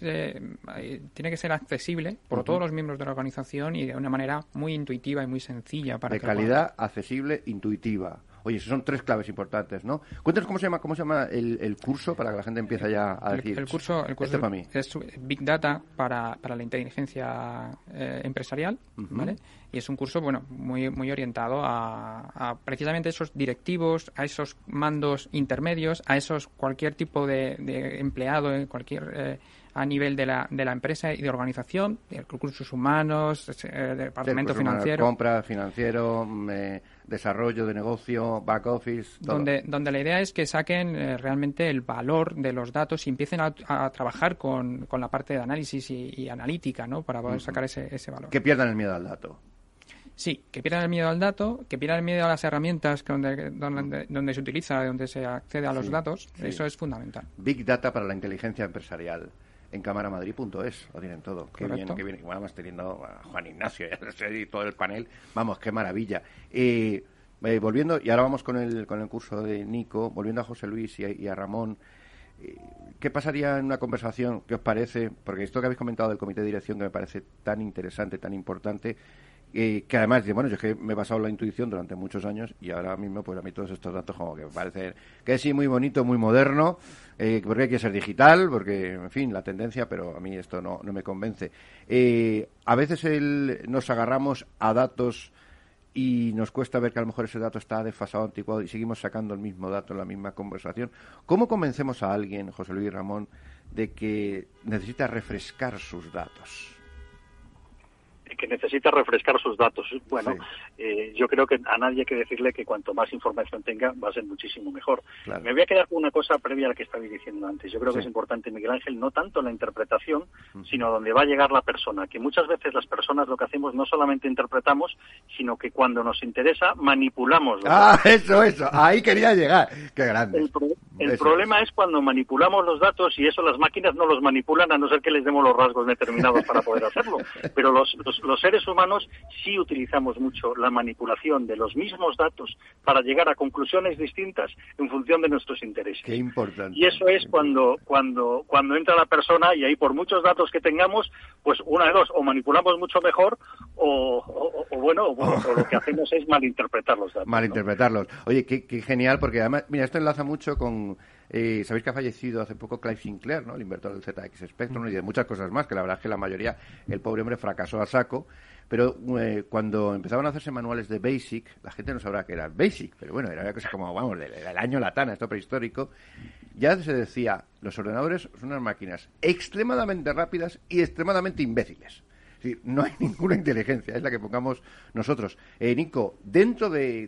tiene que ser accesible por todos los miembros de la organización y de una manera muy intuitiva y muy sencilla para de calidad, accesible, intuitiva. Oye, esos son tres claves importantes, ¿no? Cuéntanos cómo se llama el curso para que la gente empiece ya a decir. El curso para mí es Big Data para la inteligencia empresarial, ¿vale? Y es un curso, muy orientado a precisamente esos directivos, a esos mandos intermedios, a esos cualquier tipo de empleado, cualquier a nivel de la empresa y de organización, de recursos humanos, departamento financiero. Compra, financiero, desarrollo de negocio, back office, todo. Donde la idea es que saquen realmente el valor de los datos y empiecen a trabajar con la parte de análisis y analítica, ¿no? Para poder sacar ese valor. Que pierdan el miedo al dato. Sí, que pierdan el miedo al dato, que pierdan el miedo a las herramientas donde se utiliza, donde se accede a los datos. Eso es fundamental. Big Data para la inteligencia empresarial. En camaramadrid.es lo tienen todo. Correcto. Qué bien. Bueno, además teniendo a Juan Ignacio y todo el panel. Vamos, qué maravilla. Volviendo, y ahora vamos con el curso de Nico, volviendo a José Luis y a Ramón, ¿qué pasaría en una conversación? ¿Qué os parece? Porque esto que habéis comentado del comité de dirección, que me parece tan interesante, tan importante, que además, bueno, yo es que me he basado en la intuición durante muchos años y ahora mismo, pues a mí todos estos datos como que me parece que sí, muy bonito, muy moderno, porque hay que ser digital, porque, en fin, la tendencia, pero a mí esto no me convence. A veces nos agarramos a datos y nos cuesta ver que a lo mejor ese dato está desfasado, anticuado, y seguimos sacando el mismo dato en la misma conversación. ¿Cómo convencemos a alguien, José Luis, Ramón, de que necesita refrescar sus datos? Que necesita refrescar sus datos. Bueno, yo creo que a nadie hay que decirle que cuanto más información tenga va a ser muchísimo mejor. Claro. Me voy a quedar con una cosa previa a la que estabais diciendo antes. Yo creo que es importante, Miguel Ángel, no tanto la interpretación, sino donde va a llegar la persona. Que muchas veces las personas lo que hacemos no solamente interpretamos, sino que cuando nos interesa manipulamos. Eso. Ahí quería llegar. Qué grande. El problema es cuando manipulamos los datos y eso las máquinas no los manipulan a no ser que les demos los rasgos determinados para poder hacerlo. Pero los seres humanos sí utilizamos mucho la manipulación de los mismos datos para llegar a conclusiones distintas en función de nuestros intereses. Qué importante. Y eso es cuando entra la persona y ahí por muchos datos que tengamos, pues una de dos, o manipulamos mucho mejor o lo que hacemos es malinterpretar los datos. Malinterpretarlos. ¿No? Oye, qué genial, porque además, mira, esto enlaza mucho con... sabéis que ha fallecido hace poco Clive Sinclair, ¿no? El inventor del ZX Spectrum y de muchas cosas más, que la verdad es que la mayoría, el pobre hombre fracasó a saco, pero cuando empezaban a hacerse manuales de BASIC, la gente no sabrá que era BASIC, pero bueno, era una cosa como, vamos, del año Latana, esto prehistórico, ya se decía, los ordenadores son unas máquinas extremadamente rápidas y extremadamente imbéciles. Es decir, no hay ninguna inteligencia, es la que pongamos nosotros. Nico, dentro del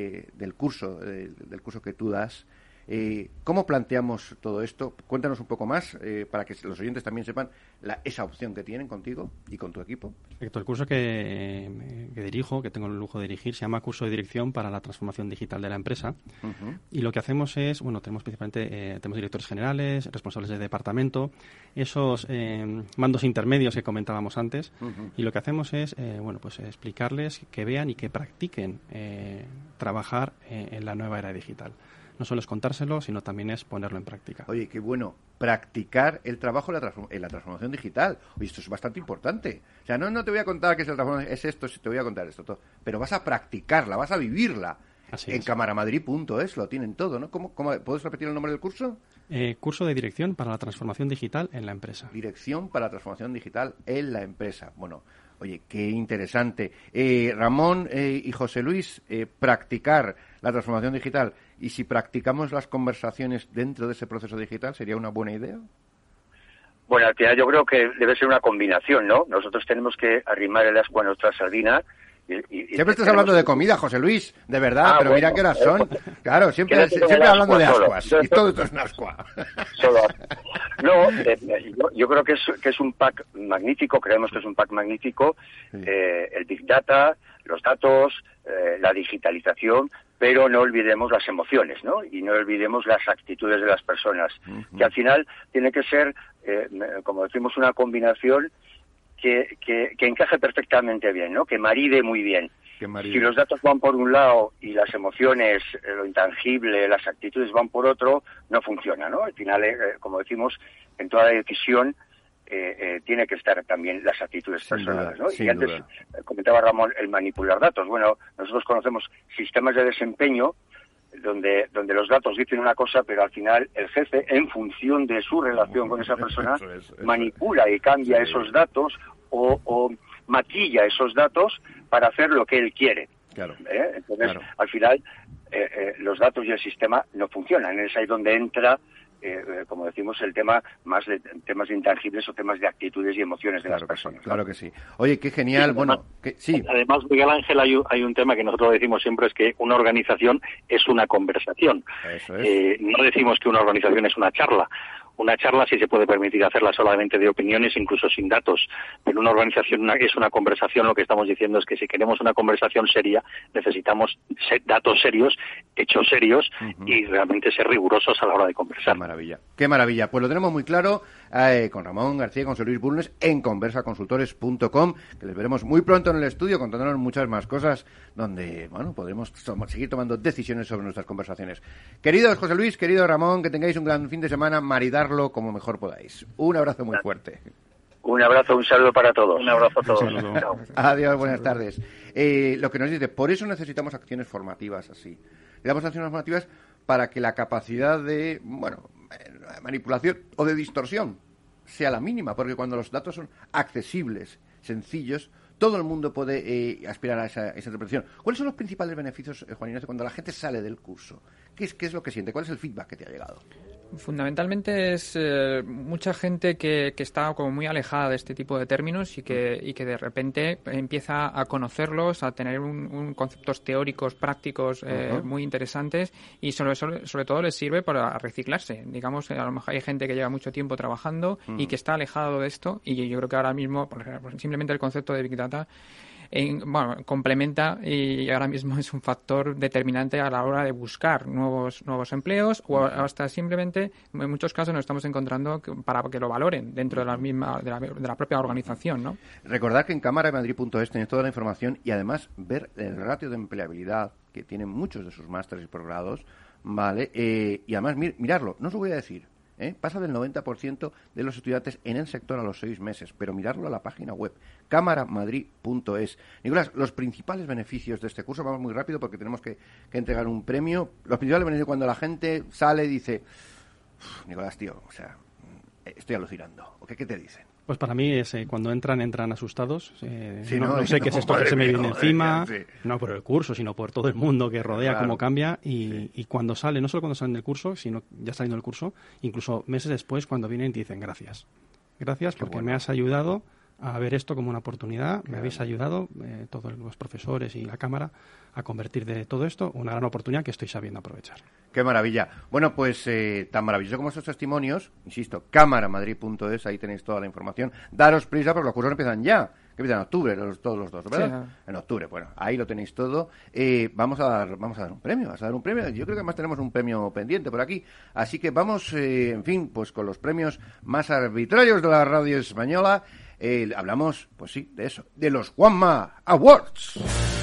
curso que tú das, ¿cómo planteamos todo esto? Cuéntanos un poco más para que los oyentes también sepan esa opción que tienen contigo y con tu equipo. Perfecto. El curso que dirijo, que tengo el lujo de dirigir, se llama Curso de Dirección para la Transformación Digital de la Empresa. Y lo que hacemos es, tenemos principalmente tenemos directores generales, responsables de departamento, esos mandos intermedios que comentábamos antes, y lo que hacemos es, explicarles que vean y que practiquen trabajar en la nueva era digital. No solo es contárselo, sino también es ponerlo en práctica. Oye, qué bueno, practicar el trabajo en la transformación digital. Oye, esto es bastante importante. O sea, no te voy a contar qué es la transformación, es esto, te voy a contar esto, todo. Pero vas a practicarla, vas a vivirla. Así en camaramadrid.es lo tienen todo, ¿no? ¿Cómo, ¿puedes repetir el nombre del curso? Curso de Dirección para la Transformación Digital en la Empresa. Dirección para la Transformación Digital en la Empresa. Bueno, oye, qué interesante. Ramón y José Luis, practicar la transformación digital. Y si practicamos las conversaciones dentro de ese proceso digital, ¿sería una buena idea? Bueno, al final yo creo que debe ser una combinación, ¿no? Nosotros tenemos que arrimar el ascua a nuestra sardina. Siempre estás hablando de comida, José Luis, de verdad, pero mira qué horas son. Claro, siempre hablando de ascuas. Y todo esto es un ascua. Yo creo que es un pack magnífico, creemos que es un pack magnífico, el Big Data, los datos, la digitalización, pero no olvidemos las emociones, ¿no? Y no olvidemos las actitudes de las personas, que al final tiene que ser, como decimos, una combinación que encaje perfectamente bien, ¿no? Que maride muy bien. Si los datos van por un lado y las emociones, lo intangible, las actitudes van por otro, no funciona, ¿no? Al final, como decimos, en toda decisión tiene que estar también las actitudes personales, ¿no? Y antes comentaba Ramón el manipular datos. Bueno, nosotros conocemos sistemas de desempeño donde los datos dicen una cosa, pero al final el jefe, en función de su relación con esa persona, manipula y cambia esos datos o maquilla esos datos para hacer lo que él quiere. Entonces, al final, los datos y el sistema no funcionan. Es ahí donde entra, como decimos, el tema más de temas intangibles o temas de actitudes y emociones de las personas. Claro que sí. Oye, qué genial. Además, Miguel Ángel, hay un tema que nosotros decimos siempre, es que una organización es una conversación. Eso es. No decimos que una organización es una charla. Una charla sí se puede permitir hacerla solamente de opiniones, incluso sin datos, pero una organización es una conversación. Lo que estamos diciendo es que si queremos una conversación seria, necesitamos datos serios, hechos serios y realmente ser rigurosos a la hora de conversar. Qué maravilla. Pues lo tenemos muy claro con Ramón García y con José Luis Bulnes en conversaconsultores.com, que les veremos muy pronto en el estudio contándonos muchas más cosas donde, bueno, podremos seguir tomando decisiones sobre nuestras conversaciones. Queridos José Luis, querido Ramón, que tengáis un gran fin de semana, maridarlo como mejor podáis. Un abrazo muy fuerte. Un abrazo, un saludo para todos. Un abrazo a todos. Adiós, buenas tardes. Lo que nos dice, por eso necesitamos acciones formativas así. Necesitamos acciones formativas para que la capacidad de, manipulación o de distorsión sea la mínima, porque cuando los datos son accesibles, sencillos, todo el mundo puede aspirar a esa interpretación. ¿Cuáles son los principales beneficios, Juan Ignacio, cuando la gente sale del curso? ¿Qué es lo que siente? ¿Cuál es el feedback que te ha llegado? Fundamentalmente es mucha gente que está como muy alejada de este tipo de términos y que de repente empieza a conocerlos, a tener conceptos teóricos, prácticos muy interesantes y sobre todo les sirve para reciclarse. Digamos, a lo mejor hay gente que lleva mucho tiempo trabajando y que está alejado de esto y yo creo que ahora mismo, por ejemplo, simplemente el concepto de Big Data complementa y ahora mismo es un factor determinante a la hora de buscar nuevos empleos o hasta simplemente en muchos casos nos estamos encontrando para que lo valoren dentro de la propia organización, ¿no? Recordad que en cámaramadrid.es tenéis toda la información y además ver el ratio de empleabilidad que tienen muchos de sus másteres y posgrados, ¿vale? Y además mirarlo, no os lo voy a decir. Pasa del 90% de los estudiantes en el sector a los 6 meses, pero mirarlo a la página web, cámaramadrid.es. Nicolás, los principales beneficios de este curso, vamos muy rápido porque tenemos que entregar un premio. Los principales beneficios cuando la gente sale y dice, Nicolás, tío, estoy alucinando. ¿O qué te dicen? Pues para mí es cuando entran asustados. No sé qué es esto que se me viene encima, no por el curso, sino por todo el mundo que rodea, cómo cambia. Y cuando sale, no solo cuando salen del curso, sino ya saliendo del curso, incluso meses después, cuando vienen y te dicen gracias. Gracias porque me has ayudado a ver esto como una oportunidad. Me habéis ayudado, todos los profesores y la Cámara, a convertir de todo esto una gran oportunidad que estoy sabiendo aprovechar. ¡Qué maravilla! Bueno, pues tan maravilloso como estos testimonios, insisto, cámaramadrid.es, ahí tenéis toda la información. Daros prisa porque los cursos empiezan ya, que empiezan en octubre, todos los dos, ¿verdad? Sí. En octubre, bueno, ahí lo tenéis todo. Vamos a dar un premio, Yo creo que además tenemos un premio pendiente por aquí. Así que vamos, en fin, pues con los premios más arbitrarios de la radio española. Hablamos, pues sí, de eso, de los Juanma Awards.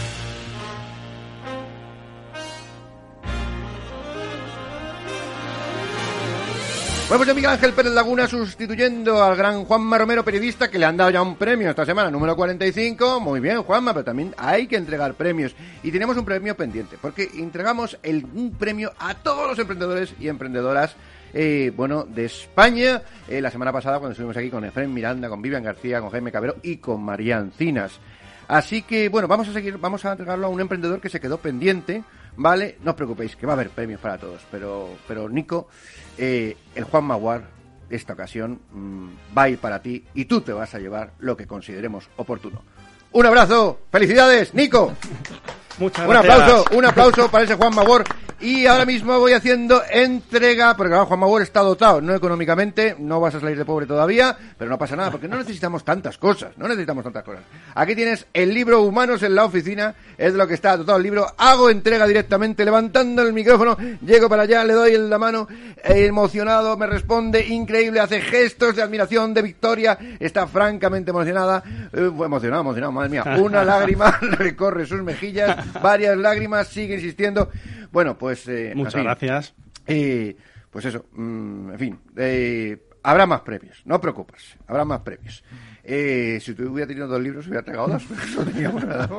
Bueno, pues Miguel Ángel Pérez Laguna sustituyendo al gran Juanma Romero, periodista, que le han dado ya un premio esta semana, número 45. Muy bien, Juanma, pero también hay que entregar premios. Y tenemos un premio pendiente, porque entregamos un premio a todos los emprendedores y emprendedoras de España, la semana pasada cuando estuvimos aquí con Efrén Miranda, con Vivian García, con Jaime Cabero y con María Encinas. Así que, bueno, vamos a entregarlo a un emprendedor que se quedó pendiente, ¿vale? No os preocupéis, que va a haber premios para todos, pero Nico, el Juanma Award de esta ocasión va a ir para ti y tú te vas a llevar lo que consideremos oportuno. ¡Un abrazo! ¡Felicidades, Nico! Muchas gracias. Un aplauso para ese Juanma Award. Y ahora mismo voy haciendo entrega, porque claro, Juanma Award está dotado, no económicamente, no vas a salir de pobre todavía, pero no pasa nada, porque no necesitamos tantas cosas. Aquí tienes el libro Humanos en la Oficina, es de lo que está dotado el libro. Hago entrega directamente, levantando el micrófono, llego para allá, le doy la mano, emocionado, me responde, increíble, hace gestos de admiración, de victoria, está francamente emocionada, emocionado, madre mía, una lágrima recorre sus mejillas, varias lágrimas, sigue insistiendo. Bueno, pues... muchas gracias. Pues eso, en fin, habrá más premios, no preocupes, habrá más premios. Si tú hubiera tenido 2 libros, hubiera entregado 2, no teníamos nada.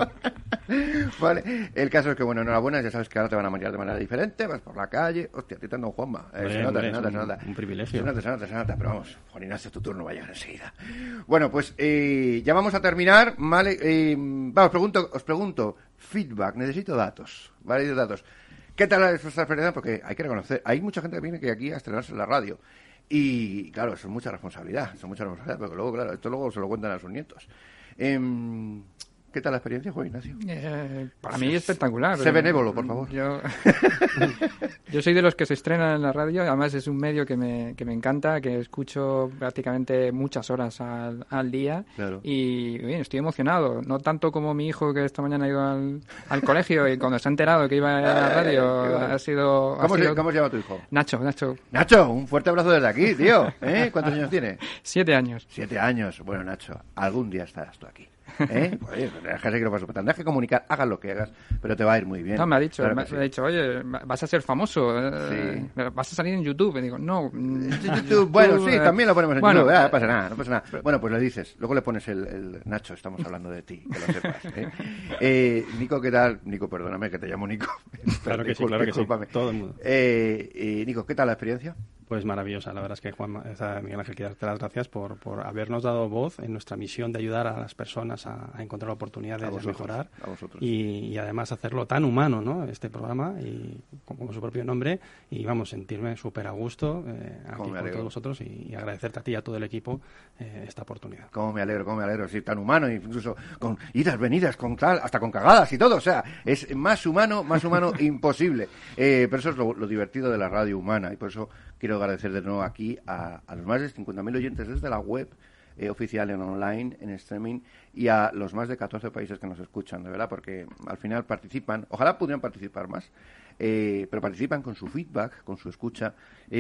Vale, el caso es que, bueno, enhorabuena, ya sabes que ahora te van a mirar de manera diferente, vas por la calle, hostia, te dando un Juanma. Se nota. Un privilegio. Se nota, pero vamos, Juan Ignacio, tu turno va a llegar enseguida. Bueno, pues ya vamos a terminar, ¿vale? Os pregunto, feedback, necesito datos, ¿vale? Datos. ¿Qué tal vuestra experiencia? Porque hay que reconocer, hay mucha gente que viene aquí a estrenarse en la radio. Y claro, eso es mucha responsabilidad, porque luego, claro, esto luego se lo cuentan a sus nietos. ¿Qué tal la experiencia, Juan Ignacio? Para mí espectacular. Sé benévolo, por favor. Yo soy de los que se estrenan en la radio, además es un medio que me encanta, que escucho prácticamente muchas horas al día. Claro. Y bien, estoy emocionado, no tanto como mi hijo que esta mañana ha ido al colegio y cuando se ha enterado que iba a la radio ha sido... ¿Cómo se llama tu hijo? Nacho. Nacho, un fuerte abrazo desde aquí, tío. ¿Cuántos años tiene? 7 años. 7 años. Bueno, Nacho, algún día estarás tú aquí. Oye, tendrás que comunicar, hagas lo que hagas, pero te va a ir muy bien. No, me ha dicho, oye, vas a ser famoso, vas a salir en YouTube. Y digo, no. YouTube, bueno, sí, también lo ponemos en YouTube, no pasa nada. Bueno, pues le dices, luego le pones el Nacho, estamos hablando de ti, que lo sepas. Nico, ¿qué tal? Nico, perdóname que te llamo Nico. Claro que sí, todo el mundo. Nico, ¿qué tal la experiencia? Pues maravillosa, la verdad es que Miguel Ángel, quiero darte las gracias por habernos dado voz en nuestra misión de ayudar a las personas a encontrar oportunidades de mejorar y además hacerlo tan humano, ¿no? Este programa y como su propio nombre, y vamos, sentirme súper a gusto aquí con todos vosotros y agradecerte a ti y a todo el equipo esta oportunidad. Cómo me alegro, sí, tan humano, incluso con idas, venidas, con tal, hasta con cagadas y todo, o sea, es más humano imposible, pero eso es lo divertido de la radio humana, y por eso quiero agradecer de nuevo aquí a los más de 50.000 oyentes desde la web oficial, en online, en streaming, y a los más de 14 países que nos escuchan, de verdad, porque al final participan, ojalá pudieran participar más, pero participan con su feedback, con su escucha,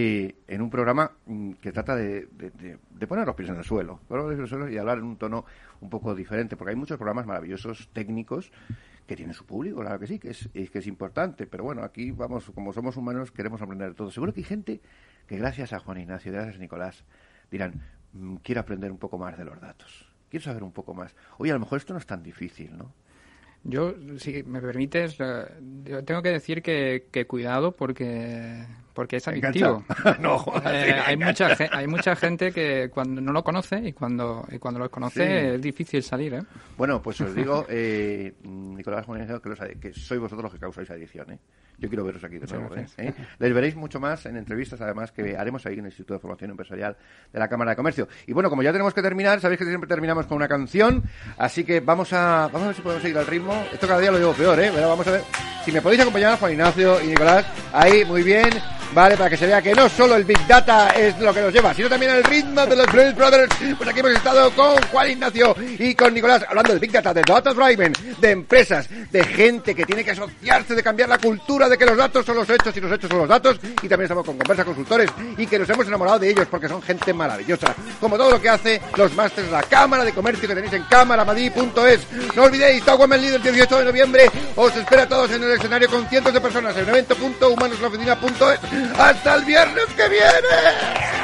en un programa que trata de poner los pies en el suelo y hablar en un tono un poco diferente, porque hay muchos programas maravillosos, técnicos, que tiene su público, claro que sí, que es importante, pero bueno, aquí vamos, como somos humanos, queremos aprender de todo. Seguro que hay gente que gracias a Juan Ignacio, gracias a Nicolás, dirán, quiero aprender un poco más de los datos, quiero saber un poco más. Oye, a lo mejor esto no es tan difícil, ¿no? Yo, si me permites, yo tengo que decir que cuidado porque es adictivo. No, joder, hay mucha gente que cuando no lo conoce y cuando lo conoce es difícil salir, ¿eh? Bueno, pues os digo, Nicolás, que sois vosotros los que causáis adicción, ¿eh? Yo quiero veros aquí de nuevo, ¿eh? Les veréis mucho más en entrevistas, además, que haremos ahí en el Instituto de Formación Empresarial de la Cámara de Comercio. Y bueno, como ya tenemos que terminar, sabéis que siempre terminamos con una canción, así que vamos a ver si podemos seguir al ritmo. Esto cada día lo llevo peor, ¿eh? Pero vamos a ver si me podéis acompañar, Juan Ignacio y Nicolás. Ahí, muy bien. Vale, para que se vea que no solo el Big Data es lo que nos lleva, sino también el ritmo de los Blues Brothers. Pues aquí hemos estado con Juan Ignacio y con Nicolás, hablando de Big Data, de Data Driven, de empresas, de gente que tiene que asociarse, de cambiar la cultura de que los datos son los hechos y los hechos son los datos. Y también estamos con Conversa Consultores y que nos hemos enamorado de ellos porque son gente maravillosa. Como todo lo que hace los másters de la Cámara de Comercio que tenéis en cámaramadrid.es. No olvidéis, Tower Leader, el 18 de noviembre. Os espera a todos en el escenario con cientos de personas en evento.humanoslafedina.es. ¡Hasta el viernes que viene!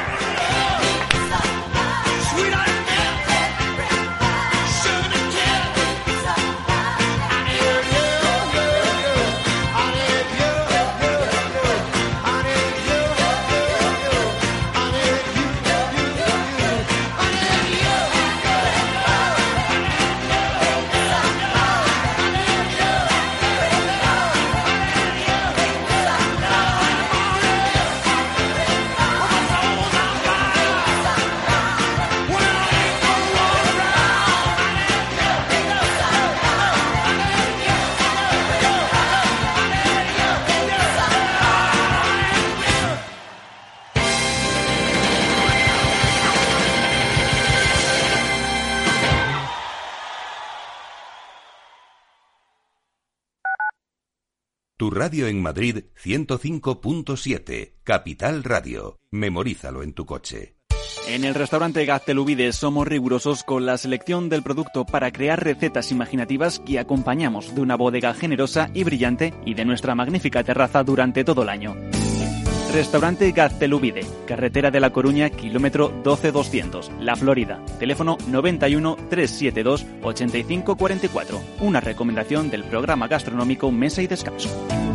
Tu radio en Madrid 105.7, Capital Radio. Memorízalo en tu coche. En el restaurante Gaztelubides somos rigurosos con la selección del producto para crear recetas imaginativas que acompañamos de una bodega generosa y brillante y de nuestra magnífica terraza durante todo el año. Restaurante Gaztelubide, carretera de La Coruña, kilómetro 12200, La Florida. Teléfono 91 372 8544. Una recomendación del programa gastronómico Mesa y Descanso.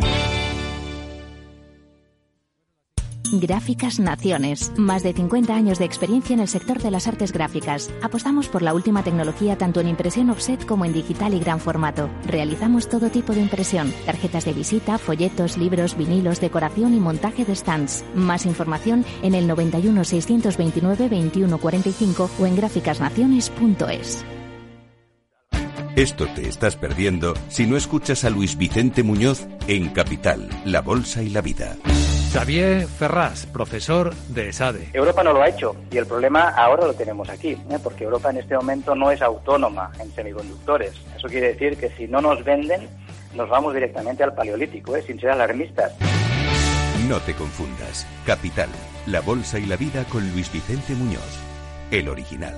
Gráficas Naciones. Más de 50 años de experiencia en el sector de las artes gráficas. Apostamos por la última tecnología tanto en impresión offset como en digital y gran formato. Realizamos todo tipo de impresión. Tarjetas de visita, folletos, libros, vinilos, decoración y montaje de stands. Más información en el 91 629 2145 o en gráficasnaciones.es. Esto te estás perdiendo si no escuchas a Luis Vicente Muñoz en Capital, La Bolsa y la Vida. Xavier Ferrás, profesor de ESADE. Europa no lo ha hecho y el problema ahora lo tenemos aquí, porque Europa en este momento no es autónoma en semiconductores. Eso quiere decir que si no nos venden, nos vamos directamente al paleolítico, sin ser alarmistas. No te confundas. Capital, La Bolsa y la Vida con Luis Vicente Muñoz, el original.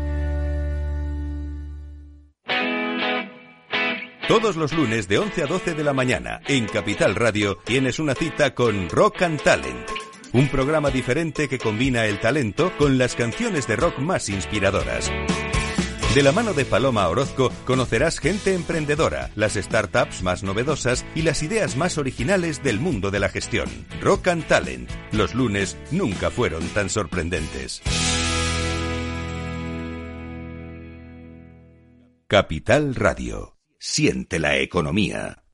Todos los lunes de 11 a 12 de la mañana en Capital Radio tienes una cita con Rock and Talent, un programa diferente que combina el talento con las canciones de rock más inspiradoras. De la mano de Paloma Orozco conocerás gente emprendedora, las startups más novedosas y las ideas más originales del mundo de la gestión. Rock and Talent. Los lunes nunca fueron tan sorprendentes. Capital Radio. Siente la economía.